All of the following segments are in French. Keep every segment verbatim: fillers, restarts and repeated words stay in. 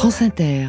France Inter.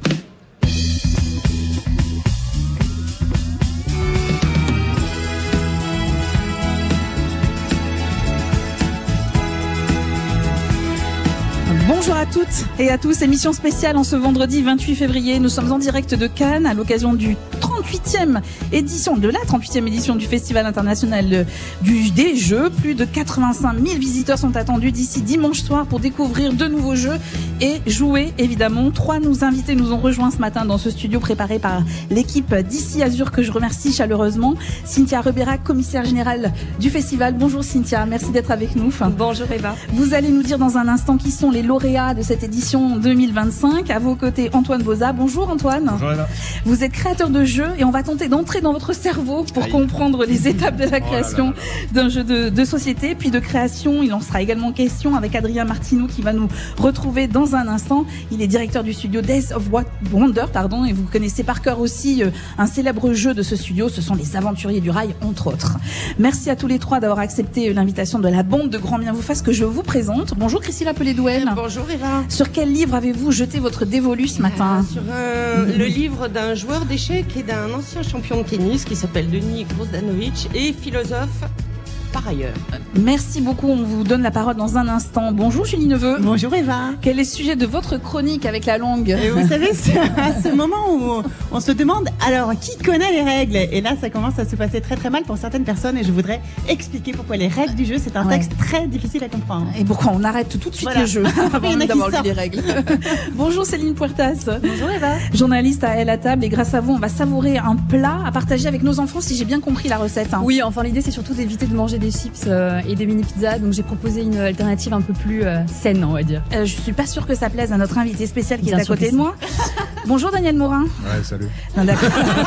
Bonjour à toutes et à tous, émission spéciale en ce vendredi vingt-huit février. Nous sommes en direct de Cannes à l'occasion du trente-huitième édition, de la trente-huitième édition du Festival international du, des Jeux. Plus de quatre-vingt-cinq mille visiteurs sont attendus d'ici dimanche soir pour découvrir de nouveaux jeux et jouer évidemment. Trois nous invités nous ont rejoints ce matin dans ce studio préparé par l'équipe d'Ici Azur que je remercie chaleureusement. Cynthia Reberac, commissaire générale du festival. Bonjour Cynthia, merci d'être avec nous. Bonjour Eva. Vous allez nous dire dans un instant qui sont les lauréats de cette édition deux mille vingt-cinq. À vos côtés, Antoine Boza. Bonjour Antoine. Bonjour Eva. Vous êtes créateur de jeux et on va tenter d'entrer dans votre cerveau pour Aïe. comprendre les étapes de la création oh là là là. d'un jeu de, de société, puis de création. Il en sera également question avec Adrien Martineau qui va nous retrouver dans un instant. Il est directeur du studio Days of Wonder, pardon, et vous connaissez par cœur aussi euh, un célèbre jeu de ce studio. Ce sont les Aventuriers du Rail, entre autres. Merci à tous les trois d'avoir accepté l'invitation de la bande de Grand Bien vous fasse que je vous présente. Bonjour Christine Pelé-Douel. Bonjour Eva. Sur quel livre avez-vous jeté votre dévolu ce matin ? euh, Sur euh, mmh. le livre d'un joueur d'échecs et d'un ancien champion de tennis qui s'appelle Denis Grozdanovic et philosophe par ailleurs. Merci beaucoup, on vous donne la parole dans un instant. Bonjour Julie Neveu. Bonjour Eva. Quel est le sujet de votre chronique avec la langue ? Et vous savez, c'est à ce moment où on se demande, alors qui connaît les règles ? Et là, ça commence à se passer très très mal pour certaines personnes et je voudrais expliquer pourquoi les règles du jeu, c'est un ouais. texte très difficile à comprendre. Et pourquoi on arrête tout de suite voilà. le jeu avant d'avoir lu les règles. Bonjour Céline Puertas. Bonjour Eva. Journaliste à Elle à table et grâce à vous, on va savourer un plat à partager avec nos enfants si j'ai bien compris la recette. Hein. Oui, enfin l'idée c'est surtout d'éviter de manger des chips euh, et des mini pizzas, donc j'ai proposé une alternative un peu plus euh, saine, on va dire. Euh, je suis pas sûre que ça plaise à notre invité spécial qui bien est à côté de moi. Bonjour Daniel Morin. Ouais, salut. Non, d'accord.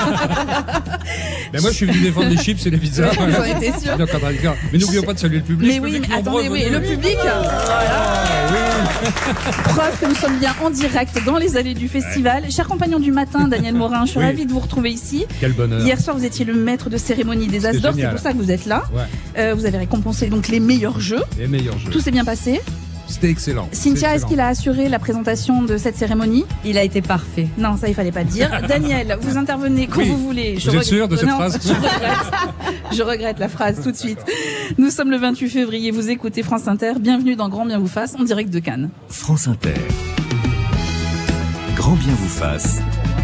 Mais moi je suis venu défendre les chips et les pizzas. Ouais, j'en étais sûre. Mais n'oublions pas de saluer le public. Mais oui, mais attendez, oui, le public. Ah, oui. Preuve que nous sommes bien en direct dans les allées du festival. Ouais. Cher compagnon du matin, Daniel Morin, je suis oui. ravie de vous retrouver ici. Quel bonheur. Hier soir, vous étiez le maître de cérémonie des As d'Or, c'est pour ça que vous êtes là. Ouais. Euh, vous avez récompensé donc les meilleurs jeux. Les meilleurs jeux. Tout s'est bien passé. C'était excellent. Cynthia, est-ce qu'il a assuré la présentation de cette cérémonie ? Il a été parfait. Non, ça il fallait pas le dire. Daniel, vous intervenez quand oui. vous voulez. Je vous êtes sûr de cette non, phrase ? Je regrette. Je regrette la phrase tout de suite. Nous sommes le vingt-huit février, vous écoutez France Inter. Bienvenue dans Grand Bien vous fasse, en direct de Cannes. France Inter. Grand Bien vous fasse.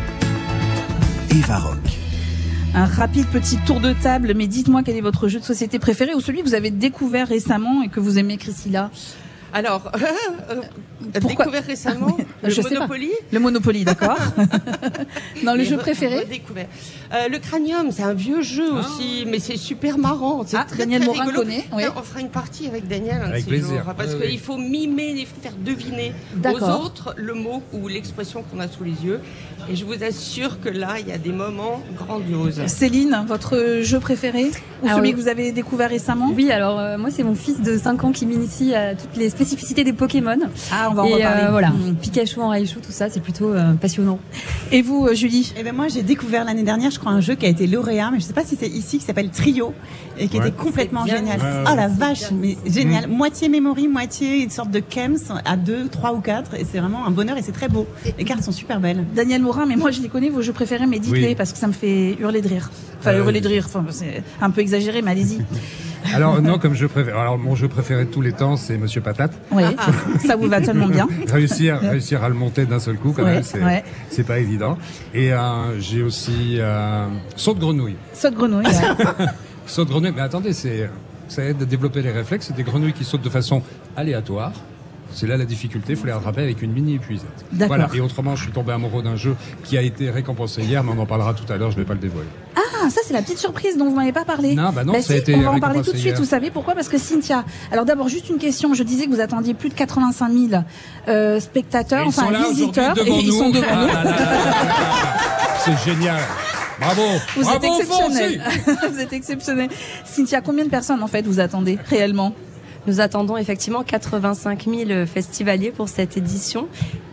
Eva Rock. Un rapide petit tour de table, mais dites-moi quel est votre jeu de société préféré ou celui que vous avez découvert récemment et que vous aimez, Chrissila ? Alors, euh, Pourquoi découvert récemment oui, le je Monopoly. Le Monopoly, d'accord. Non, le jeu préféré. Découvert. Euh, le Cranium, c'est un vieux jeu ah. aussi, mais c'est super marrant. C'est ah, très, Daniel très Morin rigolo. connaît. Oui. On fera une partie avec Daniel un avec de ces plaisir. jours, parce oui, qu'il faut mimer, il faut faire deviner d'accord. aux autres le mot ou l'expression qu'on a sous les yeux. Et je vous assure que là, il y a des moments grandioses. Céline, votre jeu préféré ou ah, celui oui. que vous avez découvert récemment ? Oui, alors euh, moi c'est mon fils de cinq ans qui m'initie à toutes les spécificités des Pokémon. Ah, on va en et, reparler. Euh, voilà, mmh. Pikachu en Raichu, tout ça, c'est plutôt euh, passionnant. Et vous, euh, Julie ? Eh ben moi, j'ai découvert l'année dernière, je crois, un jeu qui a été lauréat, mais je sais pas si c'est ici, qui s'appelle Trio, et qui ouais. était complètement génial. Ouais, ouais, oh la vache, mais génial. Mmh. Moitié memory, moitié une sorte de chems à deux, trois ou quatre, et c'est vraiment un bonheur et c'est très beau. Les cartes sont super belles. Daniel Morin, mais moi je les connais, vos jeux préférés, mais dites-les, oui. parce que ça me fait hurler de rire. Enfin, euh, hurler de rire, enfin, c'est un peu exagéré, mais allez-y. Alors non, comme jeu préféré. Alors mon jeu préféré de tous les temps, c'est Monsieur Patate. Oui, ça vous va tellement bien. réussir, réussir à le monter d'un seul coup, quand ouais, même, c'est, ouais. c'est pas évident. Et euh, j'ai aussi euh, Saut de grenouille. Saut de grenouille. Ouais. Saut de grenouille. Mais attendez, c'est ça aide à développer les réflexes. C'est des grenouilles qui sautent de façon aléatoire. C'est là la difficulté, il faut les rattraper avec une mini épuisette. D'accord. Voilà. Et autrement, je suis tombé amoureux d'un jeu qui a été récompensé hier, mais on en parlera tout à l'heure, je ne vais pas le dévoiler. Ah, ça c'est la petite surprise dont vous m'avez pas parlé. Non, bah non, bah ça si, a été on va en parler tout de suite, hier. Vous savez pourquoi ? Parce que Cynthia, alors d'abord juste une question, je disais que vous attendiez plus de quatre-vingt-cinq mille euh, spectateurs, et enfin ils visiteurs, et nous. ils sont devant ah, nous. Là, là, là, là, là. C'est génial. Bravo. Vous Bravo, êtes exceptionnel. Vous êtes exceptionnel. Cynthia, combien de personnes en fait vous attendez réellement ? Nous attendons effectivement quatre-vingt-cinq mille festivaliers pour cette édition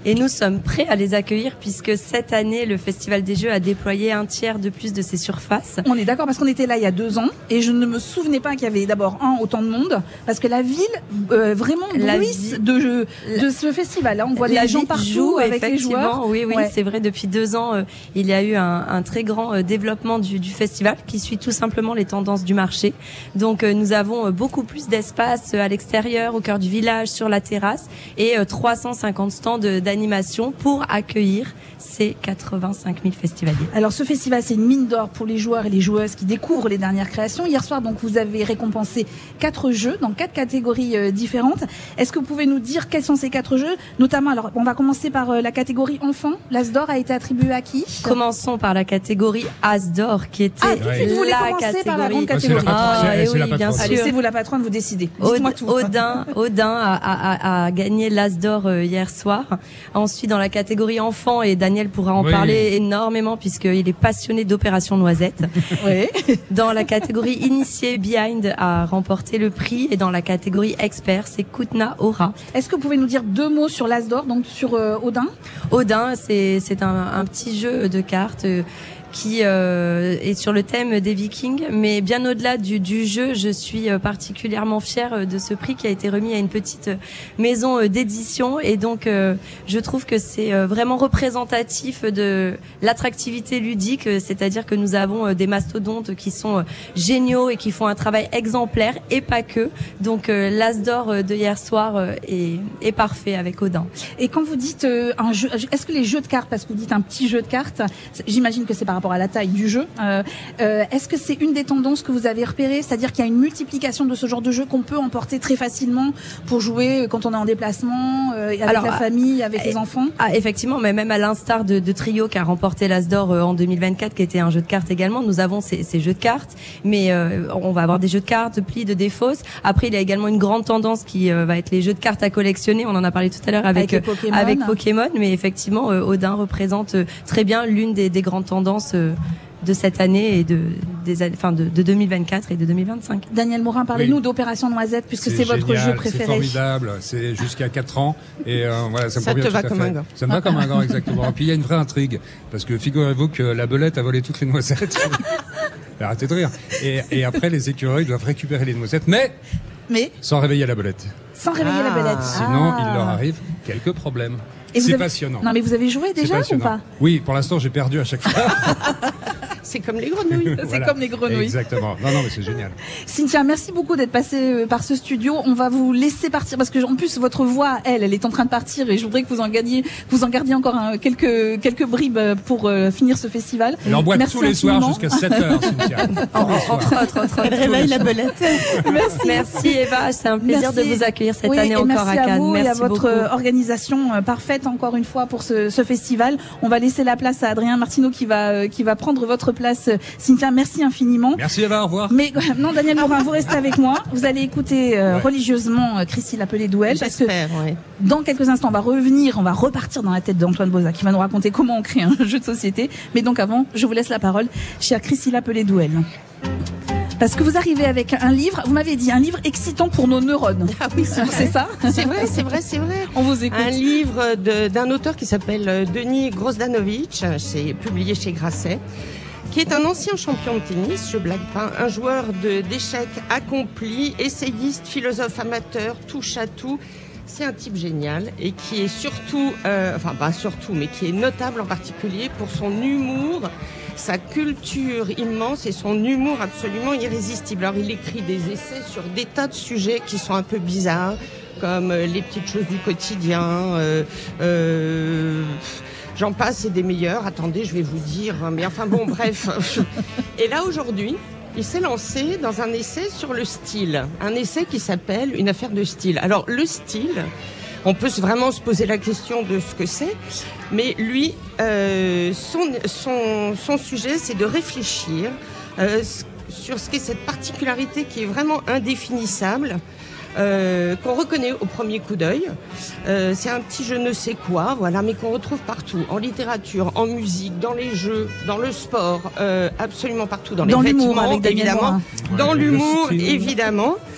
Et nous sommes prêts à les accueillir puisque cette année, le Festival des Jeux a déployé un tiers de plus de ses surfaces. On est d'accord parce qu'on était là il y a deux ans et je ne me souvenais pas qu'il y avait d'abord un autant de monde parce que la ville euh, vraiment bruisse de, de ce festival. Là, on voit les gens partout avec les joueurs. Oui, oui, ouais. C'est vrai. Depuis deux ans, euh, il y a eu un, un très grand euh, développement du, du festival qui suit tout simplement les tendances du marché. Donc, euh, nous avons euh, beaucoup plus d'espace euh, à l'extérieur, au cœur du village, sur la terrasse et euh, trois cent cinquante stands d'animation pour accueillir ces quatre-vingt-cinq mille festivaliers. Alors ce festival, c'est une mine d'or pour les joueurs et les joueuses qui découvrent les dernières créations. Hier soir, donc, vous avez récompensé quatre jeux dans quatre catégories euh, différentes. Est-ce que vous pouvez nous dire quels sont ces quatre jeux? Notamment, alors on va commencer par euh, la catégorie enfant. L'As d'or a été attribué à qui? Commençons par la catégorie As d'or qui était ah, tout de suite, vous voulez la commencer catégorie. par la grande catégorie. Ah, ah et oui, oui, bien sûr. Allez, c'est vous la patronne, vous décidez. Dites-moi tout. Odin, Odin a, a, a gagné l'As d'or euh, hier soir. Ensuite, dans la catégorie enfant, et Daniel pourra en oui. parler énormément puisqu'il est passionné d'Opération Noisette. Oui. Dans la catégorie initié, Behind a remporté le prix et dans la catégorie expert, c'est Koutna Aura. Est-ce que vous pouvez nous dire deux mots sur l'As d'or, donc sur euh, Odin? Odin, c'est c'est un, un petit jeu de cartes euh, qui euh, est sur le thème des Vikings, mais bien au-delà du, du jeu, je suis particulièrement fière de ce prix qui a été remis à une petite maison d'édition et donc euh, je trouve que c'est vraiment représentatif de l'attractivité ludique, c'est-à-dire que nous avons des mastodontes qui sont géniaux et qui font un travail exemplaire et pas que. Donc euh, l'As d'or de hier soir est, est parfait avec Odin. Et quand vous dites euh, un jeu, est-ce que les jeux de cartes, parce que vous dites un petit jeu de cartes, j'imagine que c'est par rapport à la taille du jeu. Euh, euh, est-ce que c'est une des tendances que vous avez repérées, c'est-à-dire qu'il y a une multiplication de ce genre de jeu qu'on peut emporter très facilement pour jouer quand on est en déplacement, euh, avec Alors, la famille, avec euh, les enfants? Ah, effectivement, mais même à l'instar de, de Trio qui a remporté l'As d'or euh, en deux mille vingt-quatre, qui était un jeu de cartes également, nous avons ces, ces jeux de cartes, mais euh, on va avoir des jeux de cartes, de plis, de défausses. Après, il y a également une grande tendance qui euh, va être les jeux de cartes à collectionner. On en a parlé tout à l'heure avec avec Pokémon. avec Pokémon, mais effectivement, euh, Odin représente euh, très bien l'une des, des grandes tendances euh, de cette année et de des enfin de, de deux mille vingt-quatre et de deux mille vingt-cinq. Daniel Morin, parlez-nous oui. d'Opération Noisette puisque c'est, c'est votre génial, jeu préféré. C'est formidable, c'est jusqu'à quatre ans et euh, voilà, ça me ça convient te tout va à comme fait. un gant. Ça me va comme un gant exactement. Et puis il y a une vraie intrigue parce que figurez-vous que la belette a volé toutes les noisettes. Arrêtez de rire. Et, et après les écureuils doivent récupérer les noisettes, mais mais sans réveiller la belette. Sans réveiller ah. la belette. Sinon, ah. il leur arrive quelques problèmes. Et c'est avez... passionnant. Non mais vous avez joué déjà ou pas? Oui, pour l'instant j'ai perdu à chaque fois. C'est comme les grenouilles. C'est voilà. Comme les grenouilles. Exactement. Non, non, mais c'est génial. Cynthia, merci beaucoup d'être passée par ce studio. On va vous laisser partir parce que, en plus, votre voix, elle, elle est en train de partir et je voudrais que vous en gardiez, vous en gardiez encore un, quelques, quelques bribes pour euh, finir ce festival. Elle en boit merci tous les infiniment. soirs jusqu'à sept heures, Cynthia. Entre autres, entre Elle réveille la belette. Merci. Merci Eva, c'est un plaisir merci. de vous accueillir cette oui, année et encore merci à Cannes. À vous merci et à votre beaucoup. organisation parfaite encore une fois pour ce, ce festival. On va laisser la place à Adrien Martineau qui va, qui va prendre votre place. Cynthia, merci infiniment. Merci Eva, au revoir. Mais non, Daniel Morin, vous restez avec moi. Vous allez écouter euh, ouais. religieusement euh, Christine Appelé-Douel. Parce que ouais. dans quelques instants, on va revenir, on va repartir dans la tête d'Antoine Boza qui va nous raconter comment on crée un jeu de société. Mais donc avant, je vous laisse la parole, chère Christine Appelé-Douel. Parce que vous arrivez avec un livre, vous m'avez dit un livre excitant pour nos neurones. Ah oui, c'est, c'est ça? C'est vrai, c'est vrai, c'est vrai. On vous écoute. Un livre de, d'un auteur qui s'appelle Denis Grozdanovic, c'est publié chez Grasset, qui est un ancien champion de tennis, je blague pas, un joueur de, d'échecs accompli, essayiste, philosophe amateur, touche à tout. C'est un type génial et qui est surtout, euh, enfin pas surtout, mais qui est notable en particulier pour son humour, sa culture immense et son humour absolument irrésistible. Alors il écrit des essais sur des tas de sujets qui sont un peu bizarres, comme euh, les petites choses du quotidien, euh, euh, j'en passe et des meilleurs. Attendez, je vais vous dire, mais enfin bon, bref. Et là aujourd'hui, il s'est lancé dans un essai sur le style, un essai qui s'appelle Une affaire de style. Alors le style, on peut vraiment se poser la question de ce que c'est, mais lui, euh, son, son, son sujet, c'est de réfléchir euh, sur ce qu'est cette particularité qui est vraiment indéfinissable, Euh, qu'on reconnaît au premier coup d'œil. Euh, c'est un petit je ne sais quoi, voilà, mais qu'on retrouve partout, en littérature, en musique, dans les jeux, dans le sport, euh, absolument partout, dans, dans les l'humour, vêtements, avec Daniel évidemment, Morin. dans Ouais, l'humour, le style. évidemment.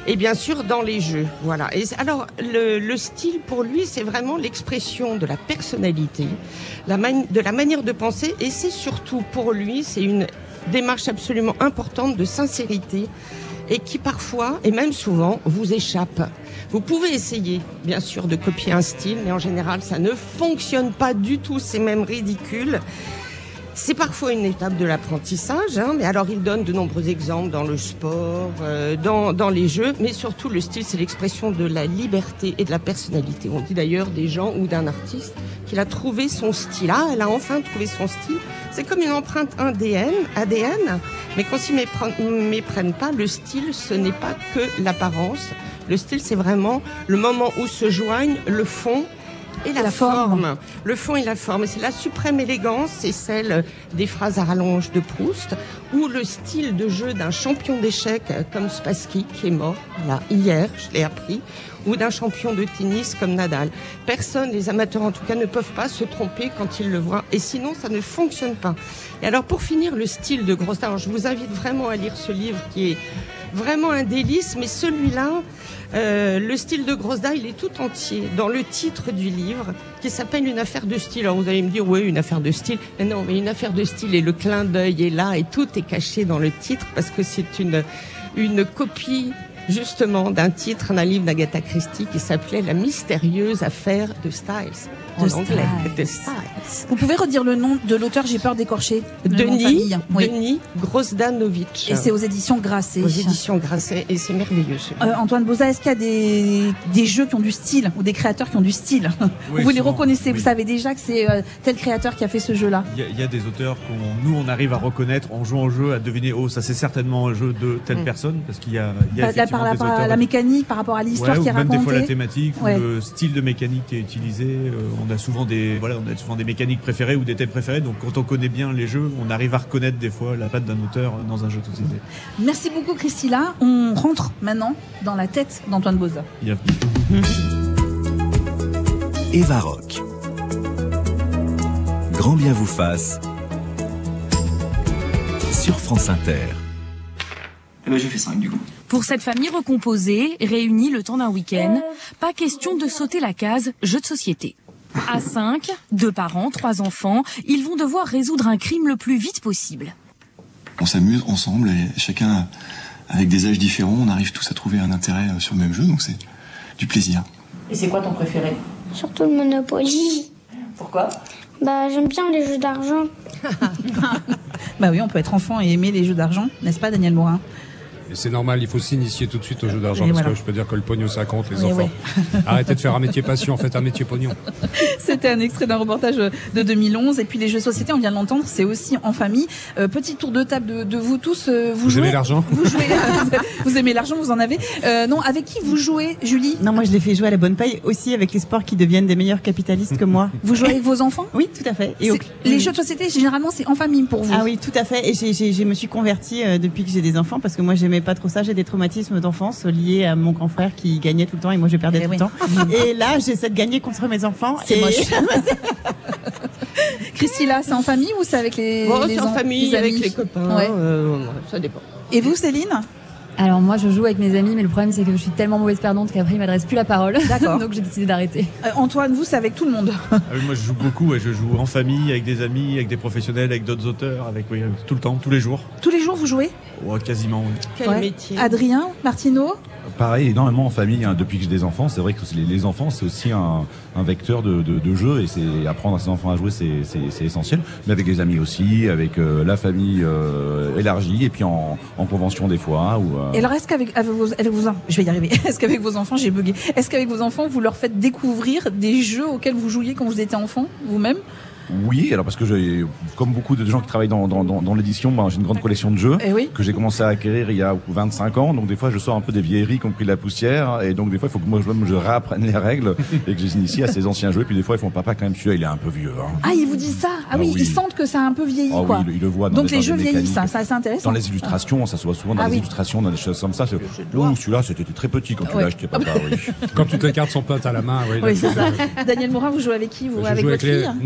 Et bien sûr, dans les jeux, voilà. Et alors, le, le style, pour lui, c'est vraiment l'expression de la personnalité, la mani- de la manière de penser, et c'est surtout, pour lui, c'est une démarche absolument importante de sincérité, et qui parfois, et même souvent, vous échappe. Vous pouvez essayer, bien sûr, de copier un style, mais en général, ça ne fonctionne pas du tout, c'est même ridicule. C'est parfois une étape de l'apprentissage, hein, mais alors il donne de nombreux exemples dans le sport, euh, dans, dans les jeux, mais surtout le style, c'est l'expression de la liberté et de la personnalité. On dit d'ailleurs des gens ou d'un artiste qu'il a trouvé son style. Ah, elle a enfin trouvé son style. C'est comme une empreinte A D N, A D N, mais qu'on s'y méprenne pas, le style, ce n'est pas que l'apparence. Le style, c'est vraiment le moment où se joignent le fond et la, la forme. forme. Le fond et la forme. C'est la suprême élégance, c'est celle des phrases à rallonge de Proust, ou le style de jeu d'un champion d'échecs comme Spassky, qui est mort là hier, je l'ai appris, ou d'un champion de tennis comme Nadal. Personne, les amateurs en tout cas, ne peuvent pas se tromper quand ils le voient, et sinon ça ne fonctionne pas. Et alors pour finir, le style de Grosda, alors je vous invite vraiment à lire ce livre qui est vraiment un délice, mais celui-là, Euh, le style de Grosda, il est tout entier dans le titre du livre qui s'appelle Une affaire de style. Alors vous allez me dire, oui, une affaire de style. Mais non, mais une affaire de style et le clin d'œil est là et tout est caché dans le titre parce que c'est une, une copie justement d'un titre d'un livre d'Agatha Christie qui s'appelait La mystérieuse affaire de Styles. En de anglais, Styles. de Styles. Vous pouvez redire le nom de l'auteur, j'ai peur d'écorcher. Denis, oui. Denis Grosdanovic. Et c'est aux éditions Grasset. Aux éditions Grasset, et c'est merveilleux. Euh, Antoine Boza, est-ce qu'il y a des, des jeux qui ont du style, ou des créateurs qui ont du style? Oui, vous les souvent, reconnaissez, oui. Vous savez déjà que c'est euh, tel créateur qui a fait ce jeu-là? Il y, a, il y a des auteurs qu'on, nous, on arrive à reconnaître en jouant au jeu, à deviner, oh, ça c'est certainement un jeu de telle Mm. personne, parce qu'il y a, il y a Là, effectivement par, des par auteurs. la mécanique, par rapport à l'histoire Ouais, qui est ou même racontée. des fois la thématique, Ouais. ou le style de mécanique qui est utilisé. Euh, on a souvent des, voilà, on a souvent des mécaniques préférées ou des thèmes préférés. Donc, quand on connaît bien les jeux, on arrive à reconnaître des fois la patte d'un auteur dans un jeu de société. Merci beaucoup, Christilla. On rentre maintenant dans la tête d'Antoine Boza. Bienvenue. Eva Rock. Grand bien vous fasse. Sur France Inter. Eh ben, j'ai fait cinq du coup. Pour cette famille recomposée, réunie le temps d'un week-end, pas question de sauter la case jeu de société. À cinq, deux parents, trois enfants, ils vont devoir résoudre un crime le plus vite possible. On s'amuse ensemble et chacun avec des âges différents, on arrive tous à trouver un intérêt sur le même jeu, donc c'est du plaisir. Et c'est quoi ton préféré? Surtout le Monopoly. Pourquoi? Bah, j'aime bien les jeux d'argent. Bah oui, on peut être enfant et aimer les jeux d'argent, n'est-ce pas, Daniel Morin? Et c'est normal, il faut s'initier tout de suite au jeu d'argent, Et parce voilà. que je peux dire que le pognon ça compte, les Oui, enfants. oui. Arrêtez de faire un métier passion, faites un métier pognon. C'était un extrait d'un reportage de deux mille onze. Et puis les jeux de société, on vient de l'entendre, c'est aussi en famille. Euh, petit tour de table de, de vous tous. Euh, vous Vous jouez, aimez l'argent? Vous jouez. Vous aimez l'argent, vous en avez. Euh, non, avec qui vous jouez, Julie? Non, moi je les fais jouer à la bonne paille aussi avec l'espoir qu'ils deviennent des meilleurs capitalistes que moi. Vous jouez avec vos enfants? Oui, tout à fait. Et C'est- au- Les jeux de société, généralement, c'est en famille pour vous. Ah oui, tout à fait. Et j'ai, j'ai, je me suis convertie euh, depuis que j'ai des enfants parce que moi j'aimais pas trop ça. J'ai des traumatismes d'enfance liés à mon grand frère qui gagnait tout le temps et moi je perdais Eh tout oui. le temps. Et là, j'essaie de gagner contre mes enfants. C'est et... moche. Christilla, c'est en famille ou c'est avec les, Bon, les c'est en en- famille, les avec amis les copains, Ouais. euh, ça dépend. Et vous, Céline? Alors moi je joue avec mes amis, mais le problème c'est que je suis tellement mauvaise perdante qu'après ils m'adressent plus la parole. D'accord. Donc j'ai décidé d'arrêter. Euh, Antoine, vous, c'est avec tout le monde. Ah oui, moi je joue beaucoup, et je joue en famille, avec des amis, avec des professionnels, avec d'autres auteurs, avec oui, tout le temps, tous les jours. Tous les jours, vous jouez? Ouais, quasiment. Oui. Quel Ouais. métier. Adrien, Martino? Pareil, énormément en famille, hein, depuis que j'ai des enfants. C'est vrai que les, les enfants, c'est aussi un, un vecteur de, de, de jeu, et c'est apprendre à ses enfants à jouer, c'est, c'est, c'est essentiel. Mais avec les amis aussi, avec euh, la famille euh, élargie, et puis en, en convention des fois. Ou, euh... Et alors, est-ce qu'avec avec vos, avec vos, je vais y arriver. Est-ce qu'avec vos enfants, j'ai bugué. Est-ce qu'avec vos enfants, vous leur faites découvrir des jeux auxquels vous jouiez quand vous étiez enfant, vous-même? Oui, alors parce que j'ai, comme beaucoup de gens qui travaillent dans, dans, dans, dans l'édition, ben, j'ai une grande collection de jeux Eh oui. que j'ai commencé à acquérir il y a vingt-cinq ans. Donc des fois, je sors un peu des vieilleries qui ont pris de la poussière, et donc des fois, il faut que moi je, je réapprenne les règles et que je les initie à ces anciens jeux. Et puis des fois, ils font papa quand même, celui-là, il est un peu vieux. Hein. Ah, ils vous disent ça? Ah, Ah oui, oui. ils sentent que ça a un peu vieilli, Ah quoi. oui, ils le voient dans Donc les- les dans jeux les vieillissent, mécaniques. ça, ça c'est intéressant. Dans les illustrations, ça se voit souvent dans Ah les oui. illustrations, dans des choses comme ça. C'est, ouh, celui-là, c'était très petit quand tu Ouais. l'as acheté, papa, oui. Quand toutes les cartes sont plates à la main, oui. Oui, là, c'est ça. Daniel Morin, vous jouez avec qui? Vous, Je avec joue votre avec les... fille? Non, je joue avec les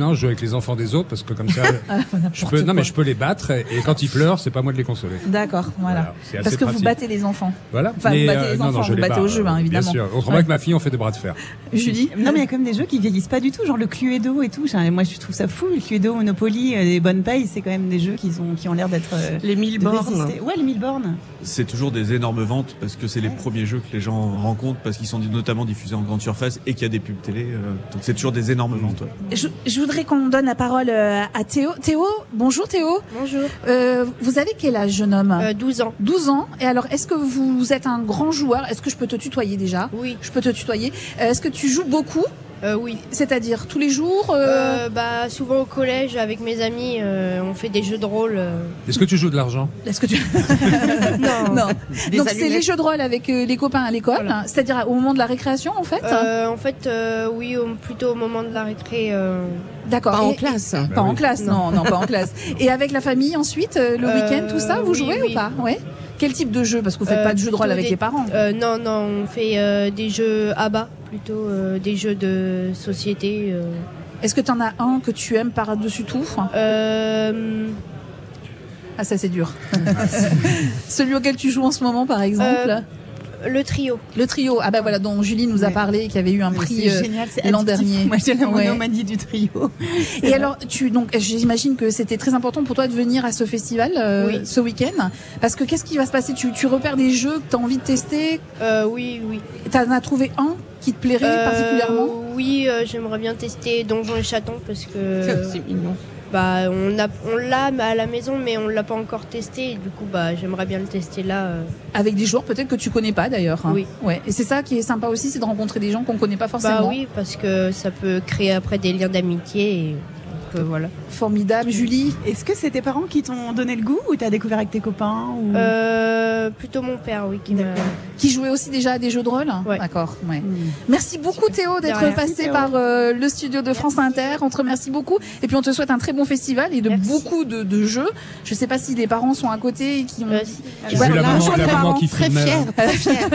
les enfants des autres parce que comme ça, je peux, non mais je peux les battre et, et quand ils pleurent, c'est pas moi de les consoler. D'accord, voilà. voilà parce que pratique. vous battez les enfants. Voilà. Enfin, mais vous battez euh, les non, enfants, non, je vous les battez bats, au jeu, hein, évidemment. Bien sûr. Autrement ouais. avec ma fille, on fait des bras de fer. Julie. Non, mais il y a quand même des jeux qui vieillissent pas du tout, genre le Cluedo et tout. Moi, je trouve ça fou. Le Cluedo, Monopoly, les bonnes payes, c'est quand même des jeux qui, sont, qui ont l'air d'être. Euh, les mille bornes. Ouais, les mille bornes. C'est toujours des énormes ventes parce que c'est les premiers jeux que les gens rencontrent parce qu'ils sont notamment diffusés en grande surface et qu'il y a des pubs télé. Euh, donc c'est toujours des énormes ventes. Ouais. Je, je voudrais qu'on donne la parole euh, à Théo. Théo, bonjour Théo. Bonjour. Euh, vous avez quel âge, jeune homme? euh, douze ans. douze ans. Et alors, est-ce que vous êtes un grand joueur? Est-ce que je peux te tutoyer déjà? Oui. Je peux te tutoyer. Euh, est-ce que tu joues beaucoup? Euh, oui. C'est-à-dire tous les jours euh... Euh, bah, souvent au collège, avec mes amis, euh, on fait des jeux de rôle. Euh... Est-ce que tu joues de l'argent? Est-ce que tu... non. non. Donc c'est les jeux de rôle avec euh, les copains à l'école, voilà. C'est-à-dire au moment de la récréation en fait euh, En fait, euh, oui, au, plutôt au moment de la récré. Euh... D'accord. Pas en et, classe. Pas bah en oui. classe, non, non, pas en classe. Et avec la famille ensuite, euh, le euh, week-end, tout ça, vous oui, jouez oui. ou pas? Ouais. Quel type de jeu? Parce que vous faites euh, pas de jeux de rôle avec des... les parents. Euh, non, non, on fait euh, des jeux à bas, plutôt euh, des jeux de société. Euh... Est-ce que tu en as un que tu aimes par-dessus tout? euh... Ah, ça c'est dur. Celui auquel tu joues en ce moment, par exemple euh... Le trio. Le trio, ah bah voilà, dont Julie nous a ouais. parlé, qui avait eu un prix euh, l'an dernier. Moi j'ai la monomanie du trio. Et vrai. Alors, tu donc j'imagine que c'était très important pour toi de venir à ce festival euh, oui. ce week-end, parce que qu'est-ce qui va se passer? Tu, tu repères des jeux que tu as envie de tester? euh, Oui, oui. Tu en as trouvé un qui te plairait euh, particulièrement? Oui, euh, j'aimerais bien tester Donjons et Chatons parce que c'est mignon. Bah, on a, on l'a à la maison, mais on l'a pas encore testé. Et du coup, bah, j'aimerais bien le tester là. Euh... Avec des joueurs peut-être que tu connais pas d'ailleurs. Hein. Oui. Ouais. Et c'est ça qui est sympa aussi, c'est de rencontrer des gens qu'on connaît pas forcément. Bah oui, parce que ça peut créer après des liens d'amitié. Et... Donc, euh, voilà. Formidable. Julie, est-ce que c'est tes parents qui t'ont donné le goût ou t'as découvert avec tes copains ou... euh, Plutôt mon père, oui, qui m'a... Qui jouait aussi déjà à des jeux de rôle? Ouais. D'accord. Ouais. Mmh. Merci beaucoup Théo d'être Merci, passé Théo. par euh, le studio de France Merci. Inter. On te remercie beaucoup. Et puis on te souhaite un très bon festival et de Merci. beaucoup de, de jeux. Je sais pas si les parents sont à côté et qui ont... Euh, J'ai vu la maman, la maman qui très fière, très fière.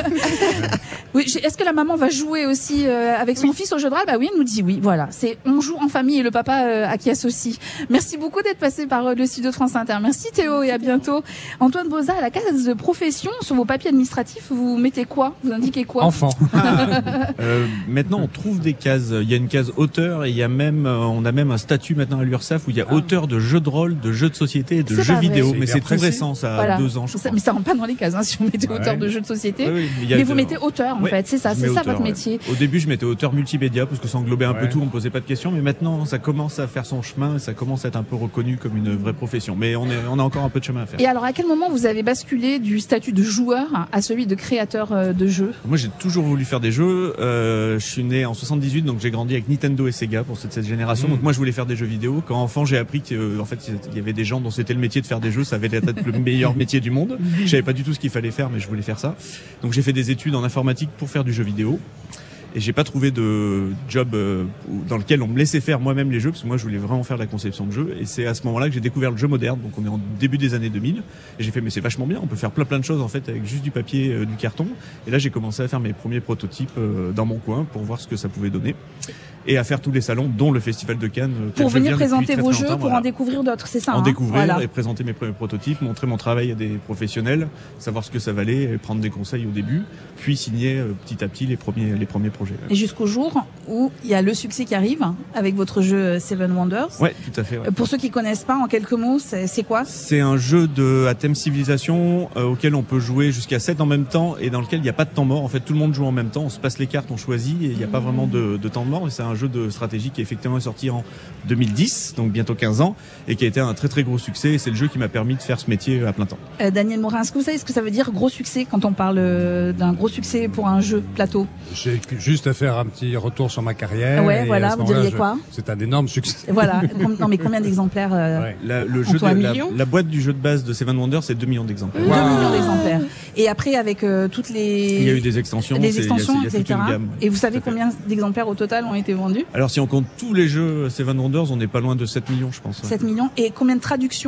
Oui, est-ce que la maman va jouer aussi euh, avec son oui. fils au jeu de rôle? Bah oui, elle nous dit oui. Voilà, c'est on joue en famille et le papa euh, acquiesce aussi. Merci beaucoup d'être passé par euh, le studio de France Inter. Merci Théo et à bientôt. Antoine Boza, à la case de profession, sur vos papiers administratifs, vous mettez quoi? Vous indiquez quoi? Enfant. Ah, euh, maintenant, on trouve des cases. Il y a une case auteur et il y a même, euh, on a même un statut maintenant à l'URSSAF où il y a ah. auteur de jeux de rôle, de jeux de société et de jeux vidéo. C'est mais c'est tout récent, ça a voilà. deux ans, je crois. Ça, mais ça rentre pas dans les cases, hein, si vous mettez ouais. auteur de jeux de société. Oui, oui, mais vous mettez auteur, en ouais, fait. C'est ça, c'est ça auteur, votre ouais. métier. Au début, je mettais auteur multimédia parce que ça englobait un ouais. peu tout, on me posait pas de questions. Mais maintenant, ça commence à faire son chemin et ça commence à être un peu reconnu comme une vraie profession. Mais on, est, on a encore un peu de chemin à faire. Et alors, à quel moment vous avez basculé du statut de joueur à celui de créateur de jeux? Moi, j'ai toujours voulu faire des jeux. Euh, je suis né en soixante-dix-huit, donc j'ai grandi avec Nintendo et Sega pour cette, cette génération. Mmh. Donc moi, je voulais faire des jeux vidéo. Quand enfant, j'ai appris qu'en fait, il y avait des gens dont c'était le métier de faire des jeux. Ça avait l'air d'être le meilleur métier du monde. Je savais pas du tout ce qu'il fallait faire, mais je voulais faire ça. Donc j'ai fait des études en informatique pour faire du jeu vidéo. Et j'ai pas trouvé de job euh, dans lequel on me laissait faire moi-même les jeux, parce que moi je voulais vraiment faire la conception de jeux. Et c'est à ce moment-là que j'ai découvert le jeu moderne. Donc on est en début des années deux mille. Et j'ai fait mais c'est vachement bien, on peut faire plein plein de choses en fait avec juste du papier, euh, du carton. Et là j'ai commencé à faire mes premiers prototypes euh, dans mon coin pour voir ce que ça pouvait donner. Et à faire tous les salons, dont le Festival de Cannes. Pour venir présenter très, vos très jeux, pour voilà. en découvrir d'autres, c'est ça? En hein découvrir voilà. et présenter mes premiers prototypes, montrer mon travail à des professionnels, savoir ce que ça valait, et prendre des conseils au début, puis signer euh, petit à petit les premiers, les premiers projets. Et jusqu'au jour où il y a le succès qui arrive avec votre jeu Seven Wonders. Ouais, tout à fait. Ouais. Pour ceux qui connaissent pas, en quelques mots, c'est, c'est quoi? C'est un jeu de, à thème civilisation euh, auquel on peut jouer jusqu'à sept en même temps et dans lequel il n'y a pas de temps mort. En fait, tout le monde joue en même temps, on se passe les cartes, on choisit et il n'y a pas vraiment de, de temps mort. Et c'est un jeu de stratégie qui est effectivement sorti en deux mille dix, donc bientôt quinze ans, et qui a été un très très gros succès. Et c'est le jeu qui m'a permis de faire ce métier à plein temps. Euh, Daniel Morin, est-ce que vous savez ce que ça veut dire gros succès quand on parle euh, d'un gros succès pour un jeu plateau? J'ai juste à faire un petit retour sur ma carrière. Ouais, voilà, vous diriez je... quoi? C'est un énorme succès. Voilà, non mais combien d'exemplaires euh, ouais. la, le jeu de, la, la boîte du jeu de base de Seven Wonders, c'est deux millions d'exemplaires. Wow. deux millions d'exemplaires. Et après, avec euh, toutes les... Il y a eu des extensions, des extensions, il y a, il y a et cetera. Gamme, et vous savez combien d'exemplaires au total ont été vendus? Alors si on compte tous les jeux Seven Wonders, on n'est pas loin de sept millions, je pense. sept millions. Et combien de traductions?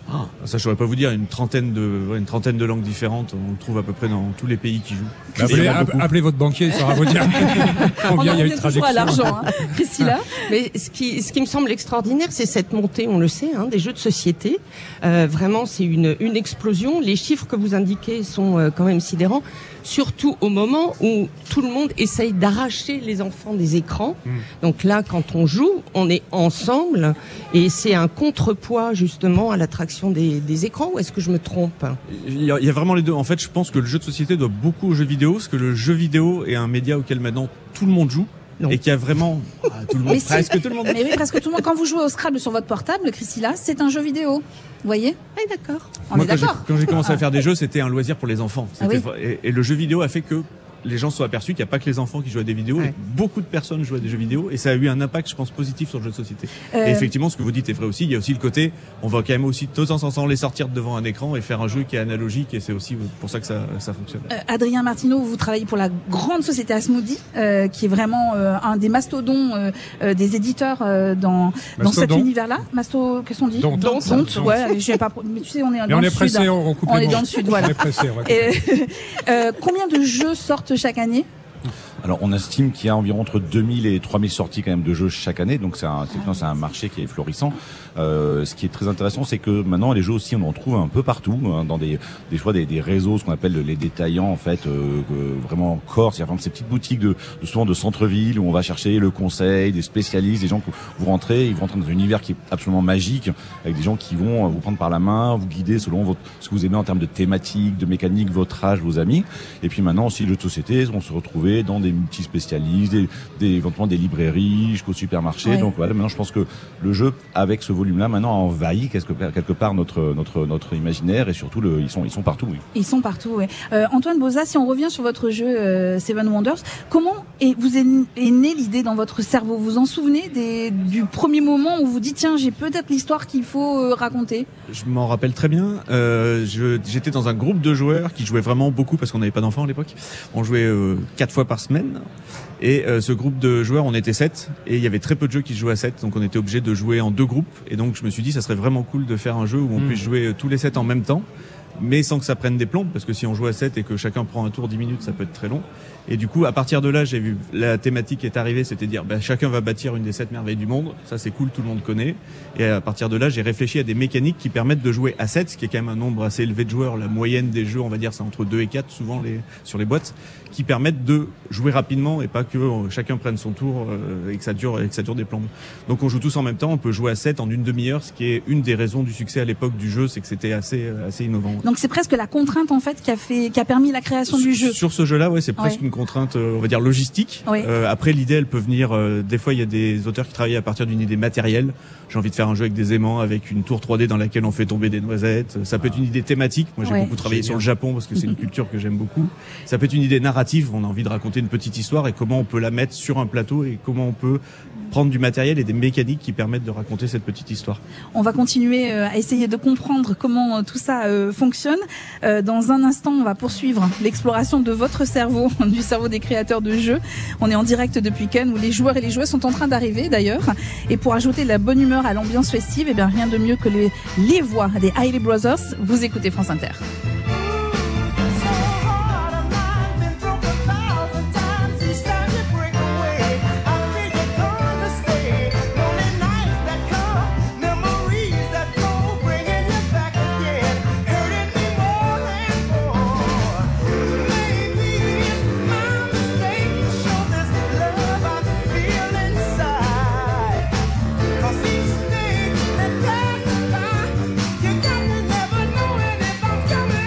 Ah, ça, je saurais pas vous dire, une trentaine de, ouais, une trentaine de langues différentes. On le trouve à peu près dans tous les pays qui jouent. Appelez, appelez votre banquier, il saura vous dire combien il y a eu de traduction. On en revient toujours à l'argent, hein. Priscilla. Mais ce qui, ce qui me semble extraordinaire, c'est cette montée, on le sait, hein, des jeux de société. Euh, vraiment, c'est une, une explosion. Les chiffres que vous indiquez sont euh, quand même sidérants. Surtout au moment où tout le monde essaye d'arracher les enfants des écrans. Mmh. Donc là, quand on joue, on est ensemble et c'est un contrepoids justement à l'attraction des, des écrans. Ou est-ce que je me trompe ? Il y, a, il y a vraiment les deux. En fait, je pense que le jeu de société doit beaucoup au jeu vidéo, parce que le jeu vidéo est un média auquel maintenant tout le monde joue. Non. Et qui a vraiment ah, tout le monde, presque si, tout le monde. Mais oui, presque tout le monde. Quand vous jouez au Scrabble sur votre portable, Priscilla, c'est un jeu vidéo. Vous voyez ? Ah, d'accord. On Moi, est quand d'accord. J'ai, quand j'ai commencé à faire des jeux, c'était un loisir pour les enfants. Ah oui. et, et le jeu vidéo a fait que les gens se sont aperçus qu'il n'y a pas que les enfants qui jouent à des vidéos. Ouais. Beaucoup de personnes jouent à des jeux vidéo et ça a eu un impact, je pense, positif sur le jeu de société. Euh... Et effectivement, ce que vous dites est vrai aussi. Il y a aussi le côté, on va quand même aussi de temps en temps les sortir devant un écran et faire un jeu qui est analogique, et c'est aussi pour ça que ça, ça fonctionne. Euh, Adrien Martineau, vous travaillez pour la grande société Asmodee, euh, qui est vraiment euh, un des mastodons euh, euh, des éditeurs euh, dans, dans cet univers-là. Masto, qu'est-ce qu'on dit ? Don't. Don't. Don't. Don't. Ouais, je sais pas. Mais tu sais, on est mais dans on le est pressé, sud. On, on est dans le sud, voilà. On est pressé, et, euh, combien de jeux sortent chaque année ? Alors, on estime qu'il y a environ entre deux mille et trois mille sorties quand même de jeux chaque année, donc c'est un, c'est, non, c'est un marché qui est florissant. Euh, ce qui est très intéressant, c'est que maintenant les jeux aussi, on en trouve un peu partout, hein, dans des des choix des, des réseaux, ce qu'on appelle les détaillants en fait, euh, vraiment corps, c'est-à-dire ces petites boutiques de, de souvent de centre-ville où on va chercher le conseil, des spécialistes, des gens que vous rentrez, ils vont rentrer dans un univers qui est absolument magique, avec des gens qui vont vous prendre par la main, vous guider selon votre, ce que vous aimez en termes de thématique, de mécanique, votre âge, vos amis. Et puis maintenant aussi les jeux de société vont se retrouver dans des multi-spécialistes, des, des éventuellement des librairies jusqu'au supermarché. Ouais. Donc voilà, maintenant je pense que le jeu avec ce volume-là maintenant a envahi quelque, quelque part notre notre notre imaginaire, et surtout le, ils sont ils sont partout. Oui. Ils sont partout. Oui. Euh, Antoine Bauza, si on revient sur votre jeu euh, Seven Wonders, comment est, vous est, est née l'idée dans votre cerveau ? Vous vous en souvenez des, du premier moment où vous dites tiens, j'ai peut-être l'histoire qu'il faut euh, raconter ? Je m'en rappelle très bien. Euh, je, j'étais dans un groupe de joueurs qui jouaient vraiment beaucoup parce qu'on n'avait pas d'enfants à l'époque. On jouait euh, quatre fois par semaine. Et euh, ce groupe de joueurs, on était sept, et il y avait très peu de jeux qui se jouaient à sept, donc on était obligé de jouer en deux groupes. Et donc je me suis dit, ça serait vraiment cool de faire un jeu où on mmh. puisse jouer tous les sept en même temps, mais sans que ça prenne des plombes, parce que si on joue à sept et que chacun prend un tour dix minutes, ça peut être très long. Et du coup, à partir de là, j'ai vu la thématique est arrivée, c'était dire bah, chacun va bâtir une des sept merveilles du monde. Ça, c'est cool, tout le monde connaît. Et à partir de là, j'ai réfléchi à des mécaniques qui permettent de jouer à sept, ce qui est quand même un nombre assez élevé de joueurs. La moyenne des jeux, on va dire, c'est entre deux et quatre, souvent les, sur les boîtes, qui permettent de jouer rapidement et pas que euh, chacun prenne son tour euh, et que ça dure et que ça dure des plombes. Donc on joue tous en même temps, on peut jouer à sept en une demi-heure, ce qui est une des raisons du succès à l'époque du jeu, c'est que c'était assez assez innovant. Donc c'est presque la contrainte en fait qui a fait qui a permis la création sur, du jeu. Sur ce jeu-là, ouais, c'est presque ouais. une contrainte, euh, on va dire logistique. Ouais. Euh, après l'idée, elle peut venir. Euh, des fois, il y a des auteurs qui travaillent à partir d'une idée matérielle. J'ai envie de faire un jeu avec des aimants, avec une tour trois D dans laquelle on fait tomber des noisettes. Ça peut être une idée thématique. Moi, j'ai ouais. beaucoup travaillé sur le Japon parce que c'est une culture que j'aime beaucoup. Ça peut être une idée narrative. On a envie de raconter une petite histoire et comment on peut la mettre sur un plateau et comment on peut prendre du matériel et des mécaniques qui permettent de raconter cette petite histoire. On va continuer à essayer de comprendre comment tout ça fonctionne. Dans un instant, on va poursuivre l'exploration de votre cerveau, du cerveau des créateurs de jeux. On est en direct depuis Cannes où les joueurs et les joueuses sont en train d'arriver d'ailleurs. Et pour ajouter de la bonne humeur à l'ambiance festive, eh bien rien de mieux que les, les voix des Hailey Brothers. Vous écoutez France Inter. Coming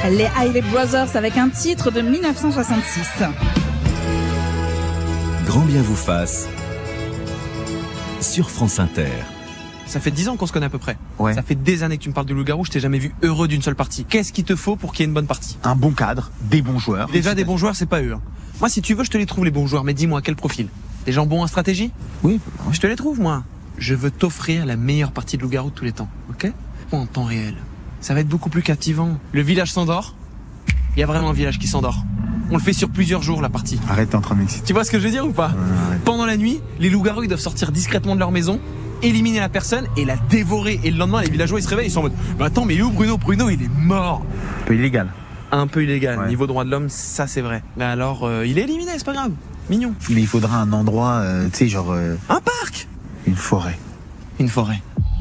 les Isley Brothers avec un titre de mille neuf cent soixante-six. Grand bien vous fasse sur France Inter. Ça fait dix ans qu'on se connaît à peu près. Ouais. Ça fait des années que tu me parles de loup-garou, je t'ai jamais vu heureux d'une seule partie. Qu'est-ce qu'il te faut pour qu'il y ait une bonne partie? Un bon cadre, des bons joueurs. Déjà, des bons joueurs, c'est pas eux. Hein. Moi, si tu veux, je te les trouve les bons joueurs, mais dis-moi, quel profil? Des gens bons en stratégie? Oui. Je te les trouve, moi. Je veux t'offrir la meilleure partie de loup-garou de tous les temps, ok? En temps réel. Ça va être beaucoup plus captivant. Le village s'endort. Il y a vraiment un village qui s'endort. On le fait sur plusieurs jours, la partie. Arrête, t'es en train de m'exciter. Tu vois ce que je veux dire ou pas? Ouais, Pendant la nuit, les loups-garous, ils doivent sortir discrètement de leur maison, éliminer la personne et la dévorer. Et le lendemain, les villageois, ils se réveillent, ils sont en mode « Mais attends, mais où Bruno? Bruno, il est mort !» Un peu illégal. Un peu illégal. Ouais. Niveau droit de l'homme, ça c'est vrai. Mais alors, euh, il est éliminé, c'est pas grave. Mignon. Mais il faudra un endroit, euh, tu sais, genre... Euh, un parc. Une forêt. Une forêt.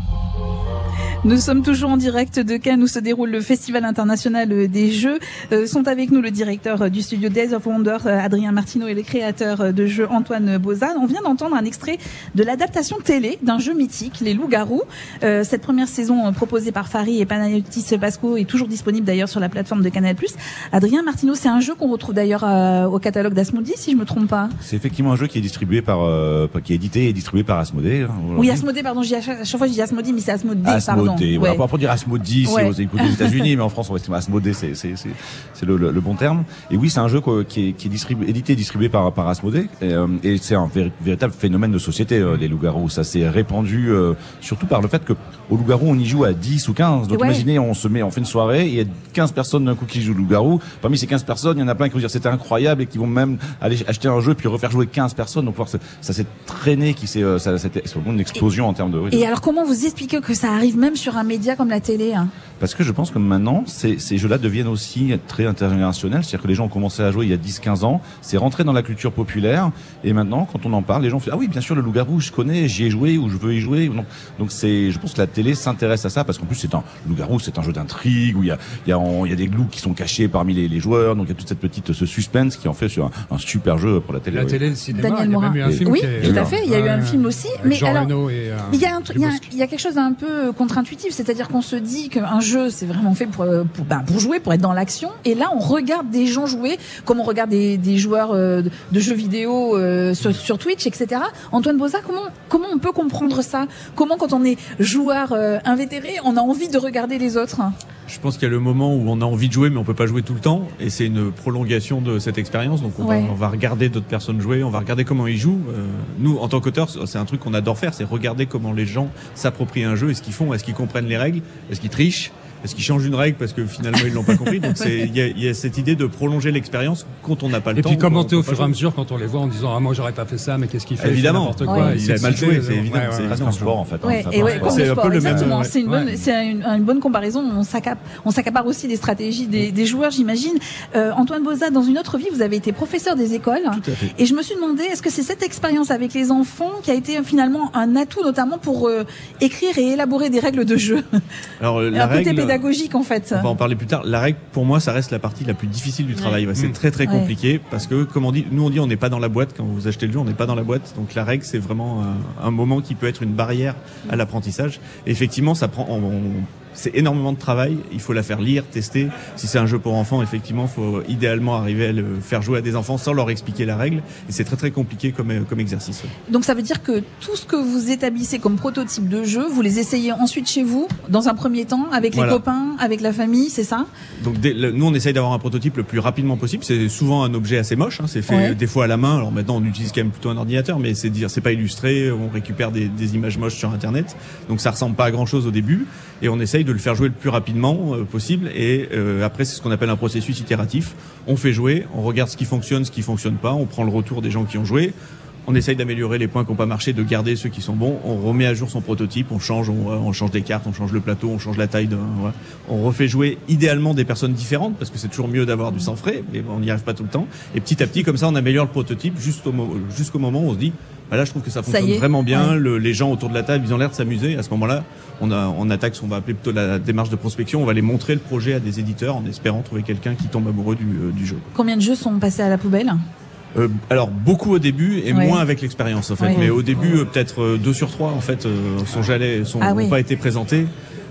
Nous sommes toujours en direct de Cannes où se déroule le Festival international des jeux. Euh, sont avec nous le directeur du studio Days of Wonder, Adrien Martineau, et le créateur de jeux, Antoine Boza. On vient d'entendre un extrait de l'adaptation télé d'un jeu mythique, Les Loups-Garous. Euh, cette première saison proposée par Fari et Panayotis Pasco est toujours disponible d'ailleurs sur la plateforme de Canal plus. Adrien Martineau, c'est un jeu qu'on retrouve d'ailleurs euh, au catalogue d'Asmodee, si je me trompe pas. C'est effectivement un jeu qui est distribué par, euh, qui est édité et distribué par Asmodee. Hein, oui, Asmodee, pardon, à chaque, à chaque fois je dis Asmodee, mais c'est Asmodee, pardon. Asmodee, voilà, ouais. Pour dire Asmodee, si ouais. vous écoutez aux États-Unis, mais en France, on va estimer Asmodee, c'est, c'est, c'est, c'est le, le, le bon terme. Et oui, c'est un jeu quoi, qui est, qui est distribué, édité et distribué par, par Asmodee. Et, euh, et c'est un véri- véritable phénomène de société, euh, les loups-garous. Ça s'est répandu, euh, surtout par le fait que au loup-garou, on y joue à dix ou quinze. Donc ouais. imaginez, on se met, on fait une soirée, et il y a quinze personnes d'un coup qui jouent loup-garou. Parmi ces quinze personnes, il y en a plein qui vont dire c'était incroyable et qui vont même aller acheter un jeu puis refaire jouer quinze personnes. Donc ça, ça s'est traîné, qui s'est, ça, c'était, c'est vraiment une explosion et, en termes de. Et alors, comment vous expliquez que ça arrive même sur un média comme la télé, hein? Parce que je pense que maintenant, ces, ces jeux-là deviennent aussi très intergénérationnels. C'est-à-dire que les gens ont commencé à jouer il y a dix quinze ans. C'est rentré dans la culture populaire. Et maintenant, quand on en parle, les gens font ah oui, bien sûr, le loup-garou, je connais, j'y ai joué ou je veux y jouer. Donc, donc c'est, je pense que la télé s'intéresse à ça parce qu'en plus, c'est un le loup-garou, c'est un jeu d'intrigue où il y a, il y a, il y a des loups qui sont cachés parmi les, les joueurs. Donc il y a toute cette petite, ce suspense qui en fait sur un, un super jeu pour la télé. La oui. télé, le cinéma, Daniel il y a Morin. même eu un film oui, qui est... tout à fait. Il y a eu un film aussi. Avec Mais Jean alors, Reno et, euh, il y a un truc, il y a, il y a quelque chose d'un peu contre-intuitif, c'est-à-dire qu'on se dit qu'un jeu, c'est vraiment fait pour, pour, bah, pour jouer, pour être dans l'action. Et là, on regarde des gens jouer, comme on regarde des, des joueurs euh, de jeux vidéo euh, sur, sur Twitch, et cetera. Antoine Boza, comment, comment on peut comprendre ça? Comment, quand on est joueur euh, invétéré, on a envie de regarder les autres? Je pense qu'il y a le moment où on a envie de jouer, mais on peut pas jouer tout le temps, et c'est une prolongation de cette expérience. Donc on, ouais. va, on va regarder d'autres personnes jouer, on va regarder comment ils jouent. Euh, nous, en tant qu'auteurs, c'est un truc qu'on adore faire, c'est regarder comment les gens s'approprient un jeu, est-ce qu'ils font, est-ce qu'ils comprennent les règles, est-ce qu'ils trichent. Est-ce qu'ils changent une règle parce que finalement ils l'ont pas compris? Donc c'est il y a, y a cette idée de prolonger l'expérience quand on n'a pas le et temps. Et puis commenter au fur et à mesure quand on les voit en disant ah moi j'aurais pas fait ça mais qu'est-ce qu'il fait? Évidemment, il fait n'importe quoi. Ouais. Il a mal joué, c'est évident. Ouais, ouais, c'est presque un sport en fait. Ouais, hein, et ouais, comme c'est le un sport, peu le exactement. même. C'est une bonne, Ouais. c'est une, une bonne comparaison. On s'accapare, on s'accapare aussi des stratégies des, des joueurs, j'imagine. Euh, Antoine Boza, dans une autre vie, vous avez été professeur des écoles. Tout à fait. Et je me suis demandé, est-ce que c'est cette expérience avec les enfants qui a été finalement un atout, notamment pour euh, écrire et élaborer des règles de jeu? Alors la un côté règle, pédagogique en fait. on va en parler plus tard. La règle, pour moi, ça reste la partie la plus difficile du travail. Ouais, c'est Mmh. très très Ouais. compliqué parce que, comme on dit, nous on dit on n'est pas dans la boîte quand vous achetez le jeu, on n'est pas dans la boîte. Donc la règle, c'est vraiment un, un moment qui peut être une barrière à l'apprentissage. Et effectivement, ça prend. On, on, c'est énormément de travail. Il faut la faire lire, tester. Si c'est un jeu pour enfants, effectivement, il faut idéalement arriver à le faire jouer à des enfants sans leur expliquer la règle. Et c'est très très compliqué comme comme exercice. Donc ça veut dire que tout ce que vous établissez comme prototype de jeu, vous les essayez ensuite chez vous, dans un premier temps, avec Voilà. les copains, avec la famille, c'est ça? Donc dès, le, nous on essaye d'avoir un prototype le plus rapidement possible. C'est souvent un objet assez moche, hein, c'est fait Ouais. des fois à la main. Alors maintenant on utilise quand même plutôt un ordinateur, mais c'est dire c'est pas illustré. On récupère des, des images moches sur internet, donc ça ressemble pas à grand chose au début. Et on essaye de le faire jouer le plus rapidement euh, possible. Et euh, après c'est ce qu'on appelle un processus itératif. On fait jouer, on regarde ce qui fonctionne, ce qui fonctionne pas. On prend le retour des gens qui ont joué. On essaye d'améliorer les points qui n'ont pas marché, de garder ceux qui sont bons. On remet à jour son prototype, on change, on, on change des cartes, on change le plateau, on change la taille. De, voilà. On refait jouer idéalement des personnes différentes parce que c'est toujours mieux d'avoir du sang frais, mais on n'y arrive pas tout le temps. Et petit à petit, comme ça, on améliore le prototype jusqu'au, jusqu'au moment où on se dit, bah là, je trouve que ça fonctionne est. vraiment bien. Ouais. Le, les gens autour de la table, ils ont l'air de s'amuser. À ce moment-là, on, a, on attaque ce qu'on va appeler plutôt la démarche de prospection. On va aller montrer le projet à des éditeurs en espérant trouver quelqu'un qui tombe amoureux du, euh, du jeu. Combien de jeux sont passés à la poubelle? Euh, alors beaucoup au début et Ouais. moins avec l'expérience en fait. Ouais. Mais au début euh, peut-être euh, deux sur trois en fait euh, sont jamais sont Ah n'ont oui. pas été présentés.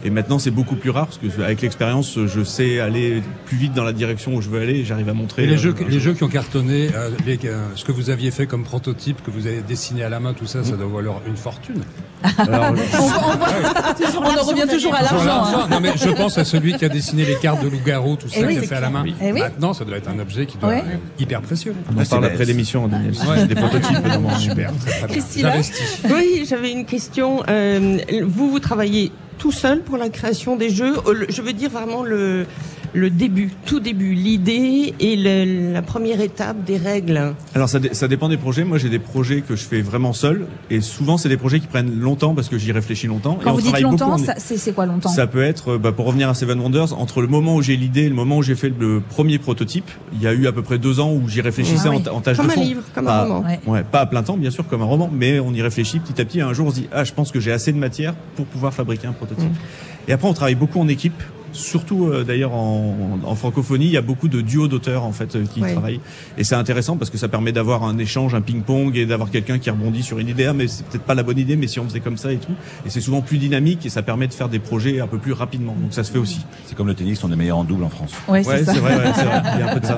Et maintenant, c'est beaucoup plus rare parce que avec l'expérience, je sais aller plus vite dans la direction où je veux aller et j'arrive à montrer. Et les, jeux, euh, les jeux qui ont cartonné, euh, les, euh, ce que vous aviez fait comme prototype, que vous avez dessiné à la main, tout ça, ça doit valoir une fortune. Alors, on, on, on, on en revient toujours à l'argent. Hein. Non, mais je pense à celui qui a dessiné les cartes de loup-garou, tout ça, oui, qui a fait à la main. Oui. Maintenant, ça doit être un objet qui doit ouais. être hyper précieux. On en parle après l'émission, Daniel. Ouais. J'ai des prototypes dans mon super. J'investis. Oui, j'avais une question. Euh, vous, vous travaillez tout seul pour la création des jeux. Je veux dire vraiment le, le début, tout début, l'idée et le, la première étape des règles. Alors ça, dé, ça dépend des projets. Moi, j'ai des projets que je fais vraiment seul, et souvent c'est des projets qui prennent longtemps parce que j'y réfléchis longtemps. Quand et on vous dites longtemps, beaucoup, ça, c'est, c'est quoi longtemps? Ça peut être, bah, pour revenir à Seven Wonders, entre le moment où j'ai l'idée et le moment où j'ai fait le premier prototype, il y a eu à peu près deux ans où j'y réfléchissais ah oui. en, en tâche comme de fond. Comme un livre, comme pas, un roman. Ouais. ouais, pas à plein temps, bien sûr, comme un roman, mais on y réfléchit petit à petit. Et un jour, on se dit, ah, je pense que j'ai assez de matière pour pouvoir fabriquer un prototype. Mmh. Et après, on travaille beaucoup en équipe. Surtout euh, d'ailleurs en, en francophonie, il y a beaucoup de duos d'auteurs en fait euh, qui ouais. travaillent, et c'est intéressant parce que ça permet d'avoir un échange, un ping-pong, et d'avoir quelqu'un qui rebondit sur une idée, ah, mais c'est peut-être pas la bonne idée, mais si on faisait comme ça et tout, et c'est souvent plus dynamique et ça permet de faire des projets un peu plus rapidement. Donc ça se fait aussi. C'est comme le tennis, on est meilleur en double en France. Ouais, c'est, ouais, ça. c'est vrai, ouais, c'est vrai. Il y a un peu de ça.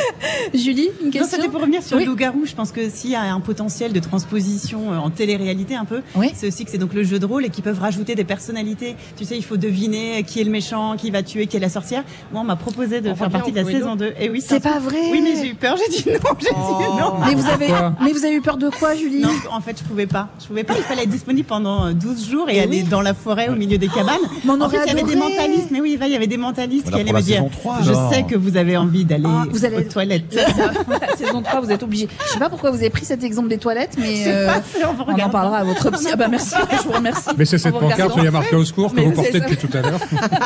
Julie, une question. Non, c'était pour revenir sur oui. le loup-garou. Je pense que s'il y a un potentiel de transposition en télé-réalité un peu, oui. c'est aussi que c'est donc le jeu de rôle et qu'ils peuvent rajouter des personnalités. Tu sais, il faut deviner qui est le méchant, qui va tuer, qui est la sorcière. Moi, on m'a proposé de on faire partie de la saison deux. Et oui, c'est pas vrai. Oui, mais j'ai eu peur. J'ai dit non. J'ai oh. dit non. Mais vous avez, mais vous avez eu peur de quoi, Julie? Non, en fait, je pouvais pas. Je pouvais pas. Il fallait être disponible pendant douze jours et, et aller oui. dans la forêt au milieu des cabanes. Oh, en fait, il y avait des mentalistes. Mais oui, il y avait des mentalistes qui allaient me dire je sais que vous avez envie d'aller oh, vous allez... aux toilettes. La saison trois, vous êtes obligés. Je sais pas pourquoi vous avez pris cet exemple des toilettes, mais euh, on, on en parlera à votre psy. Ah bah merci, je vous remercie. Mais c'est cette pancarte où il y a marqué au secours que vous portez depuis tout à l'heure.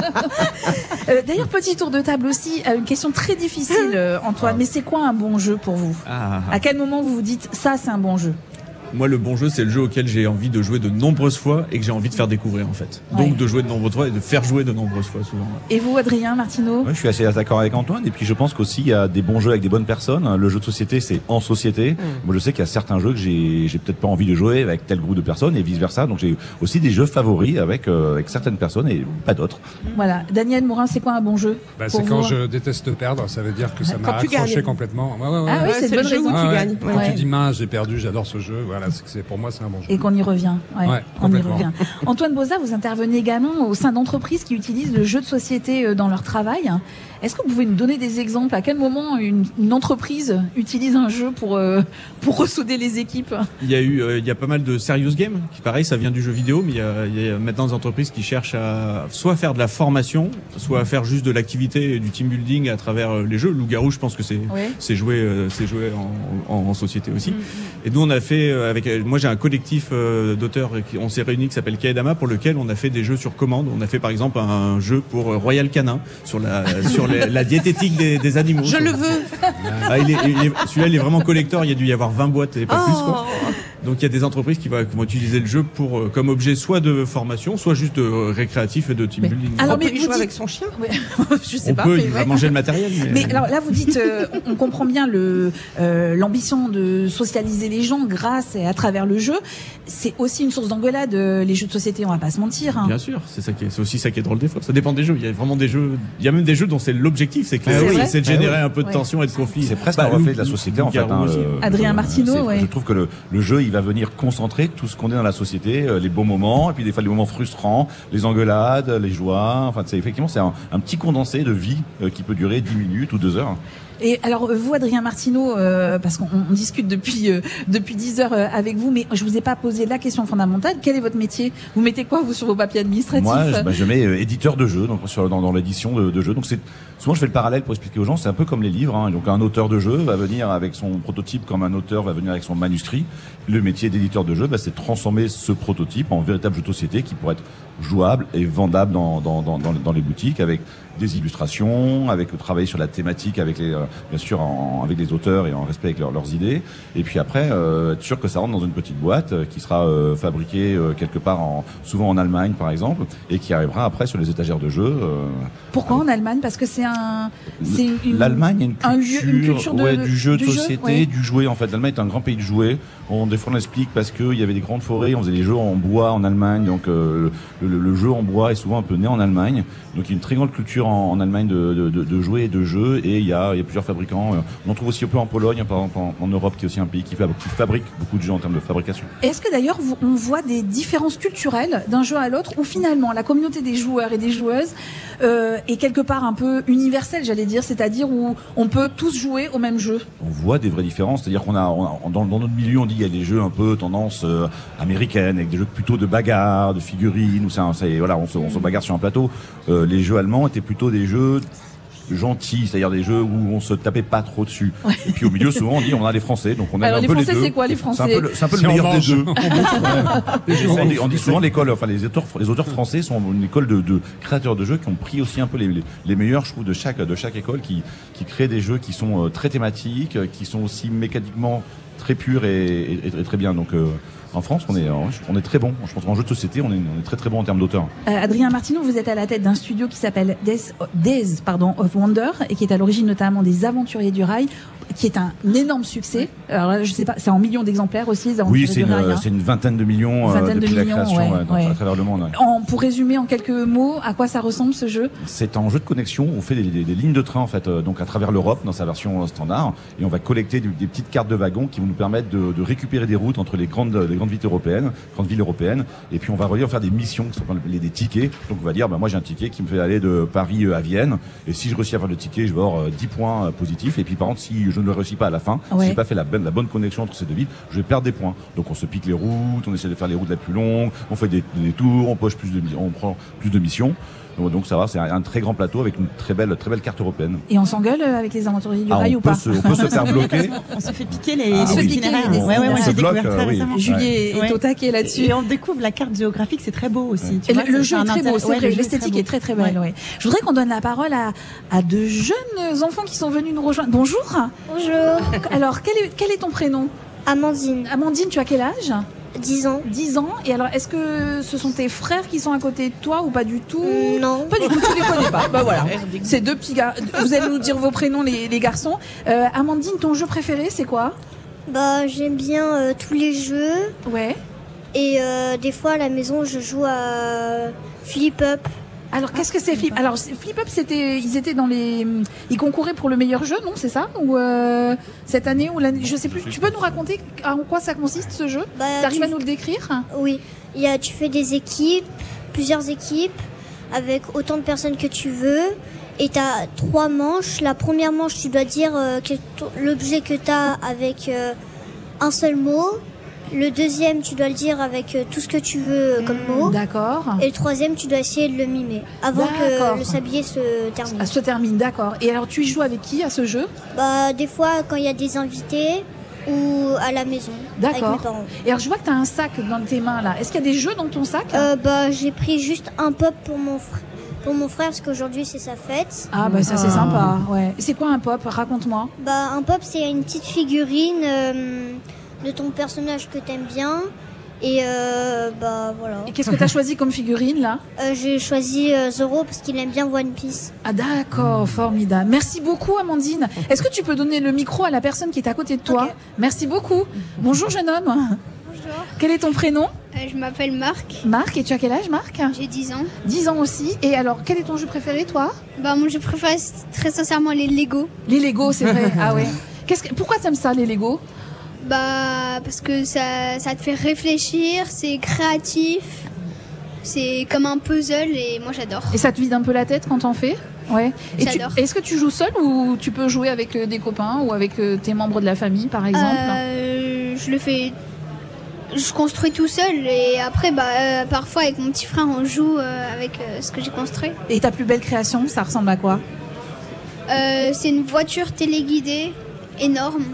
euh, D'ailleurs, petit tour de table aussi. Une question très difficile, Antoine. Ah. Mais c'est quoi un bon jeu pour vous? ah. À quel moment vous vous dites ça, c'est un bon jeu? Moi, le bon jeu, c'est le jeu auquel j'ai envie de jouer de nombreuses fois et que j'ai envie de faire découvrir, en fait. Donc, ouais. de jouer de nombreuses fois et de faire jouer de nombreuses fois, souvent. Et vous, Adrien, Martineau? Ouais, je suis assez d'accord avec Antoine. Et puis, je pense qu'aussi, il y a des bons jeux avec des bonnes personnes. Le jeu de société, c'est en société. Mmh. Moi, je sais qu'il y a certains jeux que j'ai, j'ai peut-être pas envie de jouer avec tel groupe de personnes et vice versa. Donc, j'ai aussi des jeux favoris avec, euh, avec certaines personnes et pas d'autres. Voilà. Daniel Mourin, c'est quoi un bon jeu? Bah, c'est quand je déteste perdre. Ça veut dire que ça m'a accroché complètement. Ouais, ouais, ouais. Ah oui, c'est, c'est le bonne raison. Ah, ouais. Quand ouais. tu dis mince, j'ai perdu, j'adore ce jeu. Voilà, c'est, c'est pour moi, c'est un bon jeu. Et qu'on y revient. Ouais, ouais, on y revient. Antoine Bauza, vous intervenez également au sein d'entreprises qui utilisent le jeu de société dans leur travail. Est-ce que vous pouvez nous donner des exemples? À quel moment une, une entreprise utilise un jeu pour, euh, pour ressouder les équipes? Il y a eu, euh, il y a pas mal de serious games, qui pareil, ça vient du jeu vidéo, mais il y a, il y a maintenant des entreprises qui cherchent à soit faire de la formation, soit à faire juste de l'activité et du team building à travers les jeux. Loup-garou, je pense que c'est, oui. c'est joué, euh, c'est joué en, en, en société aussi. Mm-hmm. Et nous, on a fait, avec, moi j'ai un collectif euh, d'auteurs, on s'est réunis qui s'appelle Kaedama, pour lequel on a fait des jeux sur commande. On a fait par exemple un jeu pour Royal Canin, sur la, sur les, la diététique des, des animaux. Je le veux. Ah, il est, il est, celui-là, il est vraiment collector. Il y a dû y avoir vingt boîtes et pas oh. plus, quoi. Donc il y a des entreprises qui, va, qui vont utiliser le jeu pour euh, comme objet soit de formation, soit juste de euh, récréatif et de team mais, building. Alors, on mais peut y jouer dites... avec son chien. Ouais. Je sais on pas. peut, mais il ouais. va manger le matériel. Mais, mais alors là, vous dites, euh, on comprend bien le euh, l'ambition de socialiser les gens grâce et à travers le jeu. C'est aussi une source d'engueulade. Les jeux de société, on va pas se mentir. Hein. Bien sûr, c'est ça qui est, c'est aussi ça qui est drôle des fois. Ça dépend des jeux. Il y a vraiment des jeux. Il y a même des jeux dont c'est l'objectif, c'est, que ah, c'est, oui. c'est de générer ah, un peu de ouais. tension et de conflit. C'est presque bah, un reflet de la société en fait. Hein, euh, Adrien Martineau, ouais. Je trouve que le, le jeu, il va venir concentrer tout ce qu'on est dans la société, euh, les beaux moments, et puis des fois les moments frustrants, les engueulades, les joies. Enfin, c'est effectivement c'est un, un petit condensé de vie euh, qui peut durer dix minutes ou deux heures. Et alors vous, Adrien Martineau, euh, parce qu'on on discute depuis euh, depuis dix heures euh, avec vous, mais je vous ai pas posé la question fondamentale. Quel est votre métier? Vous mettez quoi vous sur vos papiers administratifs? Moi, je, bah, je mets euh, éditeur de jeux, donc sur, dans, dans l'édition de, de jeux. Donc c'est souvent je fais le parallèle pour expliquer aux gens. C'est un peu comme les livres. Hein. Donc un auteur de jeu va venir avec son prototype, comme un auteur va venir avec son manuscrit. Le métier d'éditeur de jeu, bah, c'est de transformer ce prototype en véritable jeu de société qui pourrait être jouable et vendable dans dans dans dans, dans les boutiques avec des illustrations, avec le travail sur la thématique, avec les, euh, bien sûr, en, avec les auteurs et en respect avec leur, leurs idées. Et puis après, euh, être sûr que ça rentre dans une petite boîte euh, qui sera euh, fabriquée euh, quelque part, en, souvent en Allemagne par exemple, et qui arrivera après sur les étagères de jeux. Euh, Pourquoi en Allemagne? Parce que c'est un, c'est une, l'Allemagne a une culture, un lieu, une culture de, ouais, du jeu de du société, jeu, ouais. du jouet. En fait, l'Allemagne est un grand pays de jouets. On, des fois, on l'explique parce que il y avait des grandes forêts, on faisait des jeux en bois en Allemagne, donc euh, le, le, le jeu en bois est souvent un peu né en Allemagne. Donc il y a une très grande culture en, en Allemagne de, de, de, de jouets et de jeux. Et il y a, il y a plusieurs fabricants. On en trouve aussi un peu en Pologne, par exemple en, en Europe, qui est aussi un pays qui, fab- qui fabrique beaucoup de jeux en termes de fabrication. Est-ce que d'ailleurs vous- on voit des différences culturelles d'un jeu à l'autre, ou finalement la communauté des joueurs et des joueuses euh, est quelque part un peu universelle, j'allais dire, c'est-à-dire où on peut tous jouer au même jeu? On voit des vraies différences, c'est-à-dire qu'on a, on a dans, dans notre milieu, on dit qu'il y a des jeux un peu tendance euh, américaine, avec des jeux plutôt de bagarre, de figurines, où c'est, un- c'est voilà, on se, on se bagarre sur un plateau. Euh, les jeux allemands étaient plutôt des jeux gentils, c'est-à-dire des jeux où on se tapait pas trop dessus. Ouais. Et puis au milieu, souvent, on dit on a les Français, donc on aime Alors, un les peu Français, les deux. c'est quoi les Français? C'est un peu le, c'est un peu Si le meilleur on des mange, deux. on bouffe, on, dit, on dit souvent l'école, enfin les auteurs, les auteurs français sont une école de, de créateurs de jeux qui ont pris aussi un peu les, les, les meilleurs, je trouve, de chaque de chaque école, qui qui créent des jeux qui sont euh, très thématiques, qui sont aussi mécaniquement très purs et, et, et très bien. Donc euh, en France, on est, on est très bon. Je pense qu'en jeu de société, on est, on est très très bon en termes d'auteurs. Euh, Adrien Martineau, vous êtes à la tête d'un studio qui s'appelle Days, Days pardon, of Wonder et qui est à l'origine notamment des Aventuriers du Rail, qui est un énorme succès. Alors là, je sais pas, c'est en millions d'exemplaires aussi, les Aventuriers Oui, c'est du une, Rail. Hein. c'est une vingtaine de millions euh, Vingtaine de depuis millions, la création ouais, ouais, dans, ouais. à travers le monde. Ouais. En, pour résumer en quelques mots, à quoi ça ressemble ce jeu? C'est un jeu de connexion. On fait des, des, des lignes de train en fait, euh, donc à travers l'Europe dans sa version euh, standard, et on va collecter des, des petites cartes de wagons qui vont nous permettre de, de récupérer des routes entre les grandes, les grandes villes européennes, grandes villes européennes, et puis on va relier, on va faire des missions qui sont les, des tickets. Donc on va dire, bah, moi j'ai un ticket qui me fait aller de Paris euh, à Vienne, et si je réussis à faire le ticket, je vais avoir euh, dix points euh, positifs. Et puis par contre, si je ne le réussis pas à la fin, ouais. si j'ai pas fait la bonne, la bonne connexion entre ces deux villes, je vais perdre des points. Donc on se pique les routes, on essaie de faire les routes les plus longues, on fait des, des tours, on poche plus de, on prend plus de missions. Donc ça va, c'est un, un très grand plateau avec une très belle, très belle carte européenne. Et on s'engueule avec les Aventuriers du ah, Rail on ou peut pas se, On peut se faire bloquer. On se fait piquer les, ah, les oui. itinéraires. Ouais, ouais, ouais, on ouais, se j'ai découvert bloque, très euh, oui. récemment. Julie ouais. est, est au taquet là-dessus. Et on découvre la carte géographique, c'est très beau aussi. Tu Et vois, le, le c'est jeu un est très intérêt- beau, c'est ouais, vrai, le jeu l'esthétique beau. est très très belle. Ouais. Ouais. Je voudrais qu'on donne la parole à, à de jeunes enfants qui sont venus nous rejoindre. Bonjour. Bonjour. Alors, quel est, quel est ton prénom? Amandine. Amandine, tu as quel âge? dix ans. dix ans. Et alors, est-ce que ce sont tes frères qui sont à côté de toi ou pas du tout? Mm, non. Pas du tout, tu les connais pas. Bah voilà. C'est deux petits gars. Vous allez nous dire vos prénoms, les, les garçons. Euh, Amandine, ton jeu préféré, c'est quoi? Bah, j'aime bien euh, tous les jeux. Ouais. Et euh, des fois, à la maison, je joue à Flip Up. Alors, qu'est-ce que c'est Flip? Alors, Flip Up, c'était, ils étaient dans les, ils concouraient pour le meilleur jeu, non? C'est ça? Ou euh, cette année ou l'année, je sais plus. Tu peux nous raconter en quoi ça consiste ce jeu? Bah, T'arrives tu... à nous le décrire? Oui. Il y a, tu fais des équipes, plusieurs équipes, avec autant de personnes que tu veux. Et tu as trois manches. La première manche, tu dois dire euh, que l'objet que tu as avec euh, un seul mot. Le deuxième, tu dois le dire avec euh, tout ce que tu veux euh, comme mot. D'accord. Et le troisième, tu dois essayer de le mimer avant que le sablier se termine. Ah, se termine, d'accord. Et alors, tu y joues avec qui à ce jeu? Bah, des fois, quand il y a des invités ou à la maison. D'accord. Avec mes parents. Et alors, je vois que tu as un sac dans tes mains là. Est-ce qu'il y a des jeux dans ton sac? euh, Bah, j'ai pris juste un pop pour mon frère. Pour mon frère, parce qu'aujourd'hui c'est sa fête. Ah bah ça c'est ah. sympa, ouais. C'est quoi un pop? Raconte-moi. Bah un pop c'est une petite figurine euh, de ton personnage que t'aimes bien. Et euh, bah voilà. Et qu'est-ce que t'as choisi comme figurine là? euh, J'ai choisi euh, Zoro parce qu'il aime bien One Piece. Ah d'accord, formidable. Merci beaucoup Amandine. Est-ce que tu peux donner le micro à la personne qui est à côté de toi? Okay. Merci beaucoup. Bonjour jeune homme. Bonjour. Quel est ton prénom? euh, Je m'appelle Marc. Marc, et tu as quel âge Marc? J'ai dix ans. dix ans aussi. Et alors, quel est ton jeu préféré toi? Bah mon jeu préféré c'est très sincèrement les Lego. Les Lego, c'est vrai. Ah ouais. Qu'est-ce que... Pourquoi t'aimes ça les Lego? Bah parce que ça, ça te fait réfléchir, c'est créatif, c'est comme un puzzle et moi j'adore. Et ça te vide un peu la tête quand t'en fais? Ouais. Et j'adore. Tu... Est-ce que tu joues seul ou tu peux jouer avec des copains ou avec tes membres de la famille par exemple? euh, Je le fais, je construis tout seul et après bah euh, parfois avec mon petit frère on joue euh, avec euh, ce que j'ai construit. Et ta plus belle création, ça ressemble à quoi? euh, C'est une voiture téléguidée énorme.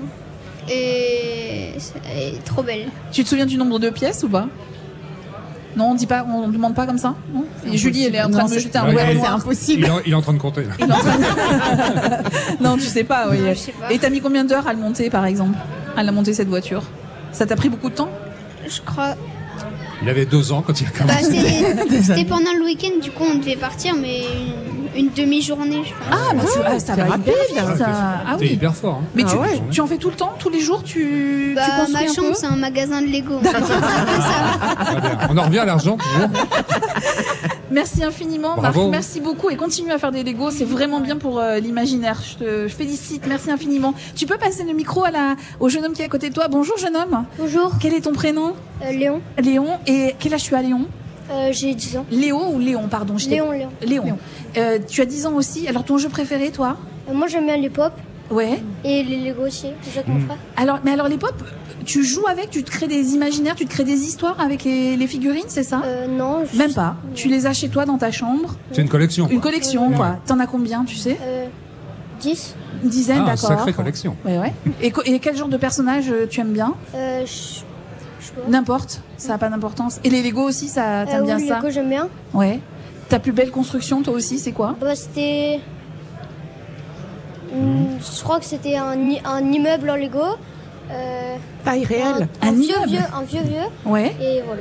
Et elle est trop belle. Tu te souviens du nombre de pièces ou pas? Non, on dit pas, on demande pas comme ça. Non. Et Julie, elle est en train non, de me jeter un ouais, c'est impossible. Il est, il est en train de compter. Là. En train de... non, tu sais pas. Oui. Non, je sais pas. Et t'as mis combien d'heures à le monter, par exemple, à la monter cette voiture? Ça t'a pris beaucoup de temps? Je crois. Il avait deux ans quand il a commencé. Bah, c'était pendant le week-end, du coup on devait partir, mais une, une demi-journée, je pense. Ah, bah tu, ah, ça va hyper vite. Ça. Ah T'es oui. hyper fort. Hein. Mais Ah tu, ouais. tu en fais tout le temps, tous les jours, tu, Bah, tu construis ma un chambre, peu c'est un magasin de Lego. On en revient à l'argent toujours. Merci infiniment, Bravo. Marc. Merci beaucoup et continue à faire des Legos. C'est vraiment bien pour euh, l'imaginaire. Je te je félicite. Merci infiniment. Tu peux passer le micro à la, au jeune homme qui est à côté de toi. Bonjour, jeune homme. Bonjour. Quel est ton prénom? Euh, Léon. Léon. Et quel âge tu as, Léon? Euh, j'ai dix ans. Léo ou Léon, pardon. je t'ai- Léon, Léon. Léon. Léon. Euh, tu as dix ans aussi. Alors, ton jeu préféré, toi? Euh, moi, j'aime bien les pop. Ouais. Et les Lego aussi, déjà avec mon frère. Alors, mais alors les pop, tu joues avec, tu te crées des imaginaires, tu te crées des histoires avec les, les figurines, c'est ça? Euh, non. Je... Même pas. Tu les as chez toi dans ta chambre. C'est une collection. Une quoi. collection, Ouais. quoi. T'en as combien, tu sais? Euh, dix. Une dizaine, Ah, d'accord. sacrée collection. Ouais, ouais. Et, co- et quel genre de personnage euh, tu aimes bien? Euh, je... je sais pas. N'importe, ça n'a pas d'importance. Et les Lego aussi, ça t'aimes Euh, bien oui, ça? Lego, j'aime bien. Ouais. Ta plus belle construction, toi aussi, c'est quoi? Bah, c'était. Hmm, Je crois que c'était un, i- un immeuble en Lego. Euh, Taille réelle. Un, un Un vieux, immeuble. vieux, un vieux vieux. Ouais. Et voilà.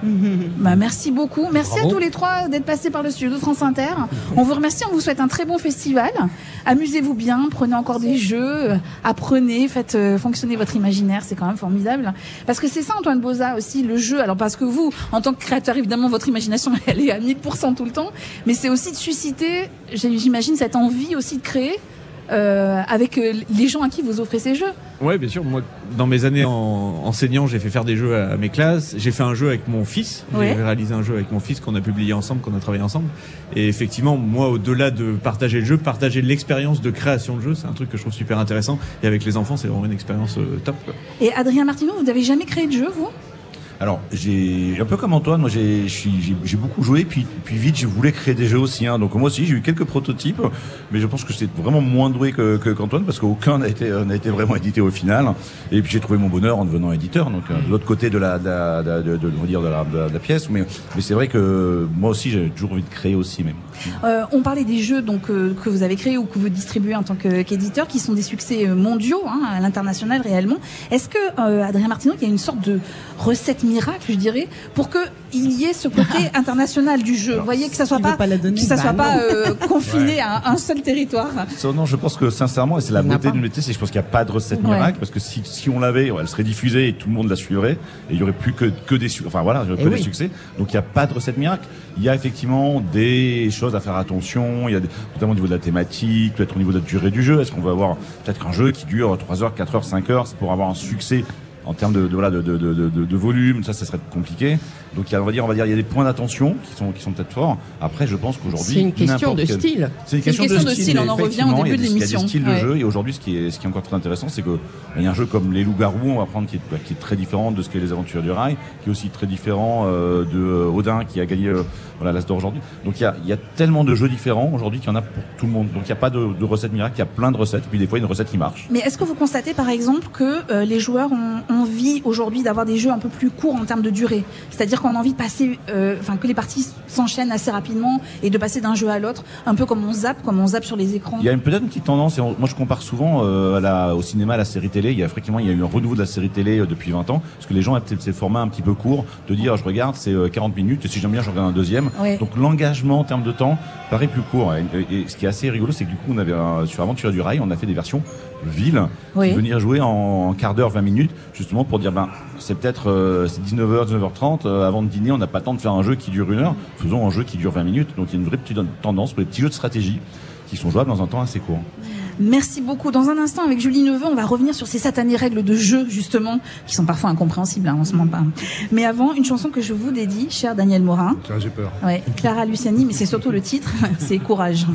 Bah, merci beaucoup. Merci Bravo. à tous les trois d'être passés par le studio de France Inter. On vous remercie, on vous souhaite un très bon festival. Amusez-vous bien, prenez encore des jeux, euh, apprenez, faites euh, fonctionner votre imaginaire, c'est quand même formidable. Parce que c'est ça, Antoine Boza, aussi, le jeu. Alors, parce que vous, en tant que créateur, évidemment, votre imagination, elle est à mille pour cent tout le temps. Mais c'est aussi de susciter, j'ai- j'imagine, cette envie aussi de créer euh, avec euh, les gens à qui vous offrez ces jeux. Ouais, bien sûr. Moi, dans mes années en enseignant, j'ai fait faire des jeux à, à mes classes. J'ai fait un jeu avec mon fils. Ouais. J'ai réalisé un jeu avec mon fils qu'on a publié ensemble, qu'on a travaillé ensemble. Et effectivement, moi, au-delà de partager le jeu, partager l'expérience de création de jeu, c'est un truc que je trouve super intéressant. Et avec les enfants, c'est vraiment une expérience euh, top, quoi. Et Adrien Martineau, vous n'avez jamais créé de jeu, vous? Alors, j'ai un peu comme Antoine, moi j'ai je suis- j'ai j'ai beaucoup joué, puis puis vite je voulais créer des jeux aussi. Hein, donc moi aussi j'ai eu quelques prototypes, mais je pense que c'est vraiment moins doué que que- qu'Antoine parce qu'aucun n'a été n'a été vraiment édité au final. Et puis j'ai trouvé mon bonheur en devenant éditeur. Donc euh, de l'autre côté de la de, la- de, de, de- on va dire de la, de la- de la pièce, mais mais c'est vrai que moi aussi j'ai toujours envie de créer aussi même. Euh, on parlait des jeux donc euh, que vous avez créés ou que vous distribuez en tant que- qu'éditeur, qui sont des succès euh, mondiaux, hein, à l'international réellement. Est-ce que euh, Adrien Martineau, il y a une sorte de recette miracle, je dirais, pour que il y ait ce côté international du jeu? Vous voyez, que ça soit il pas, veut pas la donner, que ça bah soit non. pas euh, confiné Ouais. à un seul territoire. Ça, non, je pense que sincèrement, et c'est la Il n'y en a beauté pas. du métier, c'est que je pense qu'il n'y a pas de recette Ouais. miracle, parce que si, si on l'avait, elle serait diffusée et tout le monde la suivrait, et il y aurait plus que, que des, su- enfin voilà, que Eh des oui. succès. Donc il n'y a pas de recette miracle. Il y a effectivement des choses à faire attention, il y a des, notamment au niveau de la thématique, peut-être au niveau de la durée du jeu. Est-ce qu'on va avoir peut-être un jeu qui dure trois heures, quatre heures, cinq heures, c'est pour avoir un succès en termes de, de, voilà, de, de, de, de, de volume, ça, ça serait compliqué. Donc, il y a, on va dire, on va dire, il y a des points d'attention qui sont, qui sont peut-être forts. Après, je pense qu'aujourd'hui, C'est une question n'importe de quel- style. C'est une C'est une question, question de style, on en revient au effectivement, début il y a de des- l'émission. Il y a des styles Ouais. de jeu, et aujourd'hui, ce qui est, ce qui est encore très intéressant, c'est que il y a un jeu comme les Loups-Garous, on va prendre, qui est, bah, qui est très différent de ce qu'est les Aventures du Rail, qui est aussi très différent euh, de euh, Odin, qui a gagné euh, voilà, l'As d'Or aujourd'hui. Donc, il y a, il y a tellement de jeux différents aujourd'hui qu'il y en a pour tout le monde. Donc, il n'y a pas de, de recette miracle, il y a plein de recettes, et puis des fois, il y a une recette qui marche. Mais est-ce que vous constatez par exemple que euh, les joueurs ont envie aujourd'hui d'avoir des jeux un peu plus courts en termes de durée? C'est-à-dire qu'on a envie de passer, euh, enfin que les parties s'enchaînent assez rapidement et de passer d'un jeu à l'autre, un peu comme on zappe, comme on zappe sur les écrans. Il y a une- peut-être une petite tendance, et on- moi je compare souvent euh, à la, au cinéma à la série télé. Il y a effectivement il y a eu un renouveau de la série télé euh, depuis vingt ans, parce que les gens avaient ces formats un petit peu courts, de dire je regarde c'est euh, quarante minutes, et si j'aime bien je regarde un deuxième. Ouais. Donc l'engagement en termes de temps paraît plus court. Et, et- et ce qui est assez rigolo, c'est que du coup on avait un- sur Aventure du Rail, on a fait des versions ville, Oui. venir jouer en, en quart d'heure, vingt minutes, justement pour dire ben c'est peut-être euh, c'est dix-neuf heures, dix-neuf heures trente, euh, avant de dîner, on n'a pas le temps de faire un jeu qui dure une heure, faisons un jeu qui dure vingt minutes. Donc il y a une vraie petite tendance pour les petits jeux de stratégie qui sont jouables dans un temps assez court. Merci beaucoup. Dans un instant, avec Julie Neveu, on va revenir sur ces satanées règles de jeu, justement, qui sont parfois incompréhensibles, hein, on se ment pas. Mais avant, une chanson que je vous dédie, cher Daniel Morin. Là, j'ai peur. Ouais, Clara Luciani, mais c'est surtout le titre, c'est Courage.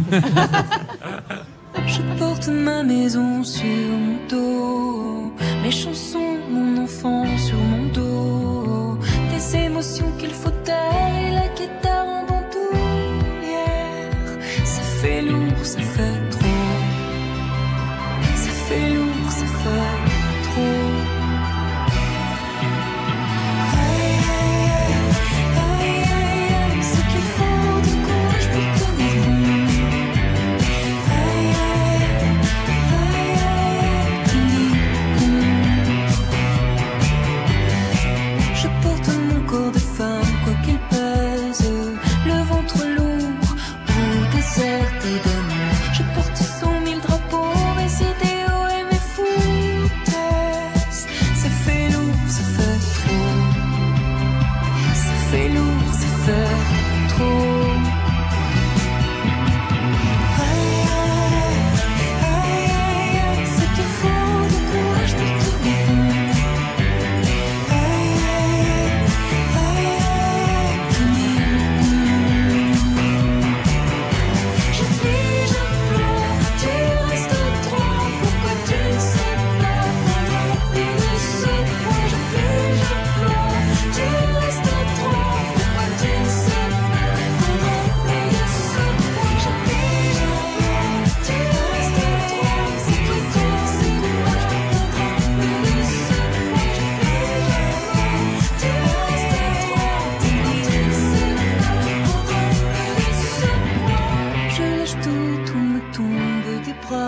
Je porte ma maison sur mon dos, mes chansons, mon enfant sur mon dos, des émotions qu'il faut taire et la guitare en bandoulière. Ça fait lourd, ça fait trop. Ça fait lourd, ça fait trop. Aïe, aïe, aïe, aïe, aïe, aïe, ce qu'il faut de courage pour tenir bon. Aïe, aïe, aïe, aïe, tenir bon. Je porte mon corps de femme, quoi qu'il pèse, le ventre lourd, peau déserte et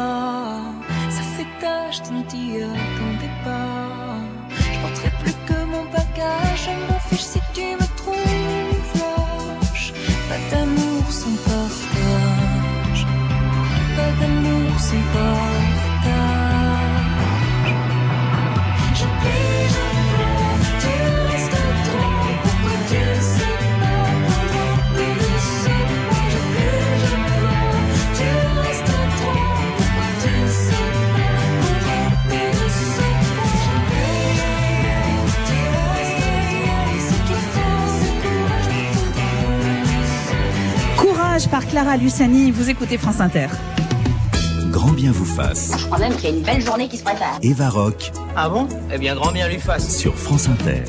pas. Ça fait tâche, tu ne t'y attendais pas. Je porterai plus que mon bagage, je m'en fiche si tu me trouves lâche. Pas d'amour sans partage, pas d'amour sans partage. J'oublie, je pleure, tu restes trop. Pourquoi tu ne sais pas pourquoi tu ne sais pas. J'oublie, je pleure, tu restes trop. Pourquoi tu ne sais pas pourquoi tu ne sais pas. J'oublie, tu restes trop. Ce qu'il faut, c'est courage. Courage par Clara Luciani, vous écoutez France Inter. Grand bien vous fasse. Je crois même qu'il y a une belle journée qui se prépare. Eva Rock Ah bon? Eh bien, grand bien lui fasse. sur France Inter.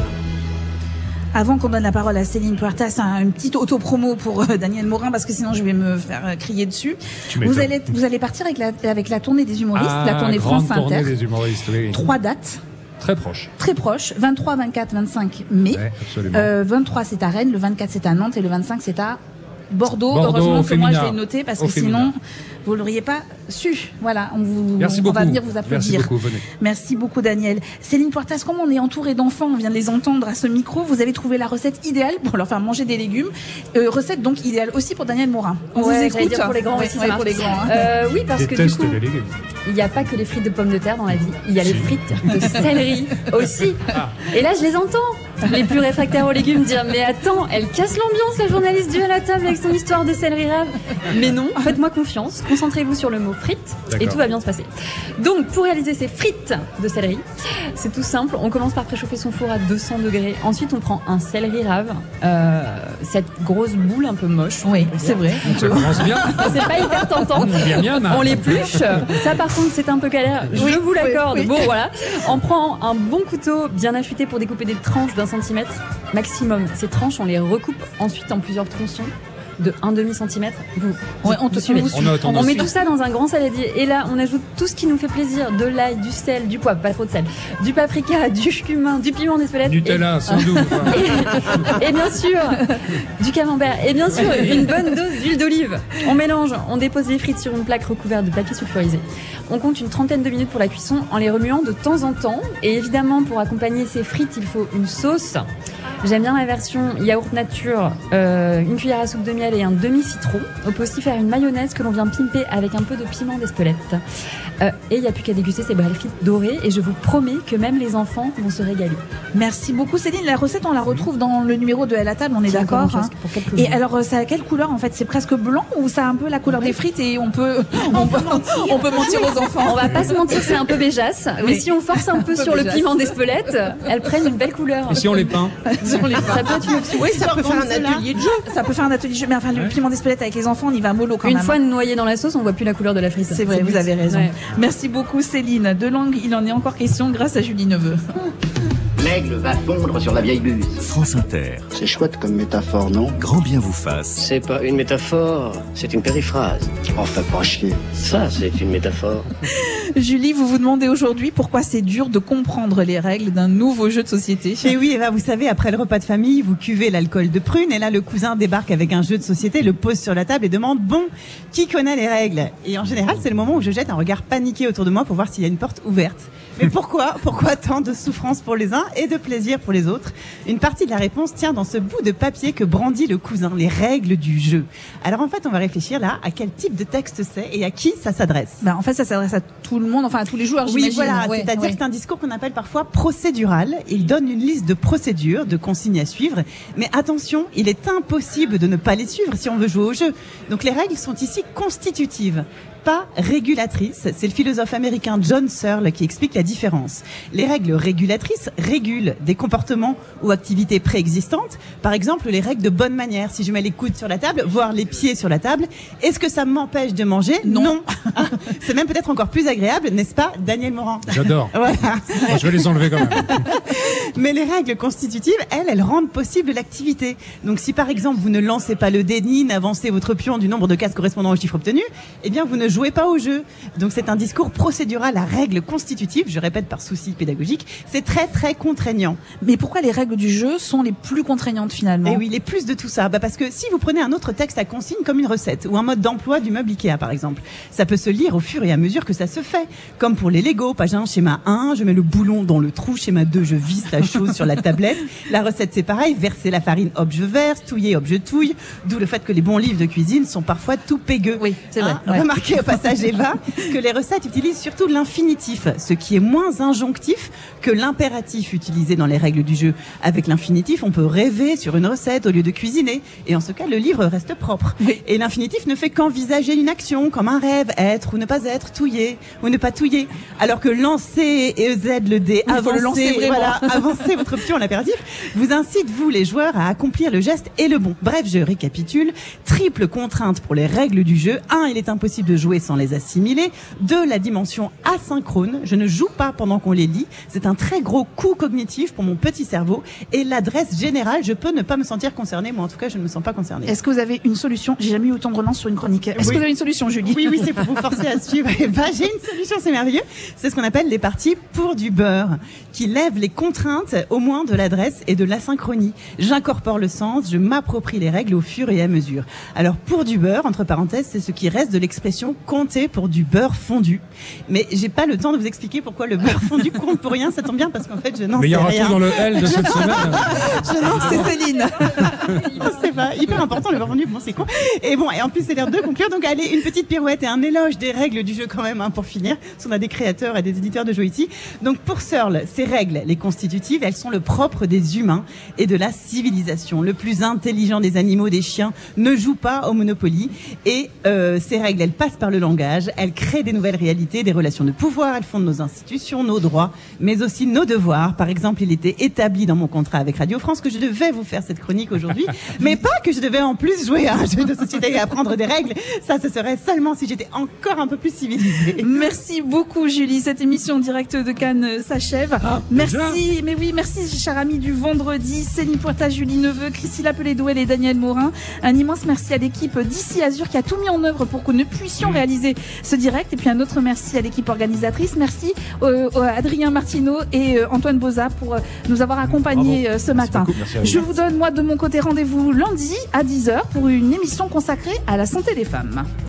Avant qu'on donne la parole à Céline Puertas, un, une petite auto-promo pour euh, Daniel Morin, parce que sinon je vais me faire euh, crier dessus. Tu m'étonnes. Vous allez, vous allez partir avec la, avec la tournée des humoristes, Ah, la tournée grande France tournée Inter. des humoristes, oui. Trois dates. Très proche. Très proches, vingt-trois, vingt-quatre, vingt-cinq mai. Ouais, absolument. Euh, vingt-trois c'est à Rennes, le vingt-quatre c'est à Nantes et le vingt-cinq c'est à Bordeaux. Bordeaux, Heureusement au que moi je féminin. l'ai noté parce Au que féminin. sinon vous l'auriez pas su. Voilà, on, vous, Merci on beaucoup. va venir vous applaudir. Merci beaucoup, venez. Merci beaucoup Daniel. Céline Puertas, comme on est entouré d'enfants, on vient de les entendre à ce micro, vous avez trouvé la recette idéale pour leur faire manger des légumes. Euh, recette donc idéale aussi pour Daniel Morin. On Ouais, vous j'allais écoute. dire pour les grands Ouais, aussi, ouais, ça pour marche. les grands. hein. Euh, oui, parce que du Déteste coup, les légumes. il n'y a pas que les frites de pommes de terre dans la vie. Il y a les frites de céleri aussi. Et là, je les entends, les plus réfractaires aux légumes, dire mais attends, elle casse l'ambiance, la journaliste du à la table avec son histoire de céleri rave. Mais non, faites-moi confiance, concentrez-vous sur le mot frites et D'accord. tout va bien se passer. Donc, pour réaliser ces frites de céleri, c'est tout simple. On commence par préchauffer son four à deux cents degrés. Ensuite, on prend un céleri rave, euh, cette grosse boule un peu moche. Oui, c'est vrai. Ça commence bien. C'est pas hyper tentant. Bien, bien, Marc. On l'épluche. Ça, par contre, c'est un peu galère. Je Oui, vous l'accorde. oui, oui. Bon, voilà. On prend un bon couteau bien affûté pour découper des tranches d'un centimètre maximum. Ces tranches, on les recoupe ensuite en plusieurs tronçons de un demi centimètre. Vous, Ouais, on te vous suivez. on vous On note, on On note. met tout ça dans un grand saladier et là on ajoute tout ce qui nous fait plaisir, de l'ail, du sel, du poivre, pas trop de sel, du paprika, du cumin, du piment d'Espelette Nutella, sans doute. et, et bien sûr du camembert et bien sûr une bonne dose d'huile d'olive. On mélange, on dépose les frites sur une plaque recouverte de papier sulfurisé. On compte une trentaine de minutes pour la cuisson en les remuant de temps en temps et évidemment pour accompagner ces frites il faut une sauce. J'aime bien la version yaourt nature, euh, une cuillère à soupe de miel et un demi-citron. On peut aussi faire une mayonnaise que l'on vient pimper avec un peu de piment d'Espelette. Euh, et il n'y a plus qu'à déguster ces belles frites dorées et je vous promets que même les enfants vont se régaler. Merci beaucoup Céline. La recette, on la retrouve dans le numéro de À la table, on est C'est d'accord. encore hein. une chose pour quelques Et jours. alors, euh, ça a quelle couleur en fait? C'est presque blanc ou ça a un peu la couleur des frites et on peut, on peut, on peut mentir aux enfants? On va pas se mentir, c'est un peu béjasse, mais Oui. si on force un peu Un peu sur le béjasse. piment d'Espelette, elles prennent une belle couleur. Et si on les peint Si on les fait. Ça peut être une option. Oui, ça, Ça peut peut faire un atelier de jeu. Ça peut faire un atelier de jeu. Mais enfin, le Ouais. piment d'Espelette avec les enfants, on y va mollo quand Une même. fois noyé dans la sauce, on voit plus la couleur de la frite. C'est vrai, le vous but. avez raison. Ouais. Merci beaucoup Céline. De langue, il en est encore question grâce à Julie Neveu. L'aigle va fondre sur la vieille buse. France Inter. C'est chouette comme métaphore, non? Grand bien vous fasse. C'est pas une métaphore, c'est une périphrase. Enfin, pas chier. Ça, c'est une métaphore. Julie, vous vous demandez aujourd'hui pourquoi c'est dur de comprendre les règles d'un nouveau jeu de société. Et oui, Eva, vous savez, après le repas de famille, vous cuvez l'alcool de prune et là, le cousin débarque avec un jeu de société, le pose sur la table et demande « Bon, qui connaît les règles ?» Et en général, c'est le moment où je jette un regard paniqué autour de moi pour voir s'il y a une porte ouverte. Mais pourquoi Pourquoi tant de souffrance pour les uns et de plaisir pour les autres? Une partie de la réponse tient dans ce bout de papier que brandit le cousin, les règles du jeu. Alors en fait, on va réfléchir là à quel type de texte c'est et à qui ça s'adresse. Bah, en fait, ça s'adresse à tout le monde, enfin à tous les joueurs, Oui, j'imagine. voilà, Ouais, c'est-à-dire ouais. que c'est un discours qu'on appelle parfois procédural. Il donne une liste de procédures, de consignes à suivre. Mais attention, il est impossible de ne pas les suivre si on veut jouer au jeu. Donc les règles sont ici constitutives, pas régulatrices. C'est le philosophe américain John Searle qui explique la différence. Les règles régulatrices régulent des comportements ou activités préexistantes. Par exemple, les règles de bonne manière. Si je mets les coudes sur la table, voire les pieds sur la table, est-ce que ça m'empêche de manger? Non. Ah, c'est même peut-être encore plus agréable, n'est-ce pas, Daniel Morin? J'adore. Voilà. Bon, je vais les enlever quand même. Mais les règles constitutives, elles, elles rendent possible l'activité. Donc si par exemple vous ne lancez pas le dé ni n'avancez votre pion du nombre de cases correspondant au chiffre obtenu, eh bien vous ne jouez pas au jeu. Donc c'est un discours procédural à règles constitutives, je répète par souci pédagogique, c'est très très contraignant. Mais pourquoi les règles du jeu sont les plus contraignantes finalement? Et oui, les plus de tout ça. Bah parce que si vous prenez un autre texte à consigne comme une recette ou un mode d'emploi du meuble Ikea par exemple, ça peut se lire au fur et à mesure que ça se fait. Comme pour les Lego, page un, schéma un, je mets le boulon dans le trou, schéma deux, je visse la chose sur la tablette. La recette c'est pareil, verser la farine, hop je verse, touiller, hop je touille. D'où le fait que les bons livres de cuisine sont parfois tout pégueux. Oui, c'est vrai. Hein, ouais. Remarquez au passage Eva que les recettes utilisent surtout l'infinitif, ce qui est moins injonctif que l'impératif utilisé dans les règles du jeu. Avec l'infinitif, on peut rêver sur une recette au lieu de cuisiner. Et en ce cas, le livre reste propre. Oui. Et l'infinitif ne fait qu'envisager une action, comme un rêve, être ou ne pas être, touiller ou ne pas touiller. Alors que lancer et E Z le dé, oui, avancer, le lancer voilà, avancer votre pion en l'impératif, vous incite, vous, les joueurs, à accomplir le geste et le bon. Bref, je récapitule. Triple contrainte pour les règles du jeu. Un, il est impossible de jouer sans les assimiler. Deux, la dimension asynchrone. Je ne joue pas pendant qu'on les lit. C'est un très gros coût cognitif pour mon petit cerveau. Et l'adresse générale, je peux ne pas me sentir concernée. Moi, en tout cas, je ne me sens pas concernée. Est-ce que vous avez une solution? J'ai jamais eu autant de relance sur une chronique. Est-ce oui. que vous avez une solution, Julie? Oui, oui, c'est pour vous forcer à suivre. Et bah, j'ai une solution, c'est merveilleux. C'est ce qu'on appelle les parties pour du beurre, qui lèvent les contraintes au moins de l'adresse et de l'asynchronie. J'incorpore le sens, je m'approprie les règles au fur et à mesure. Alors, pour du beurre, entre parenthèses, c'est ce qui reste de l'expression compter pour du beurre fondu. Mais j'ai pas le temps de vous expliquer pourquoi le beurre fondu compte pour rien. Ça tombe bien parce qu'en fait, je n'en sais rien. Mais il y aura tout dans le L de cette semaine. Je n'en sais Céline. C'est pas hyper important le beurre fondu. Bon, c'est con. Et bon, et en plus, c'est l'heure de conclure. Donc, allez, une petite pirouette et un éloge des règles du jeu quand même, hein, pour finir. Parce qu'on a des créateurs et des éditeurs de jeux ici. Donc, pour Searle, ces règles, les constitutives, elles sont le propre des humains et de la civilisation. Le plus intelligent des animaux, des chiens, ne joue pas au Monopoly. Et euh, ces règles, elles passent par le langage. Elles créent des nouvelles réalités, des relations de pouvoir. Elles fondent nos institutions, nos droits, mais aussi nos devoirs. Par exemple, il était établi dans mon contrat avec Radio France que je devais vous faire cette chronique aujourd'hui, mais pas que je devais en plus jouer à un jeu de société et apprendre des règles. Ça, ce serait seulement si j'étais encore un peu plus civilisée. Merci beaucoup, Julie. Cette émission directe de Cannes s'achève. Ah, merci, déjà mais oui, merci, cher ami du vendredi, Céline Poirta, Julie Neveu, Christine Pellet-Douel et Daniel Morin. Un immense merci à l'équipe d'ici Azur qui a tout mis en œuvre pour que nous puissions mmh. réaliser ce direct. Et puis un autre merci à l'équipe organisatrice. Merci euh, à Adrien Martineau et euh, Antoine Boza pour euh, nous avoir accompagnés euh, ce matin. Je vous donne, moi, de mon côté, rendez-vous lundi à dix heures pour une émission consacrée à la santé des femmes.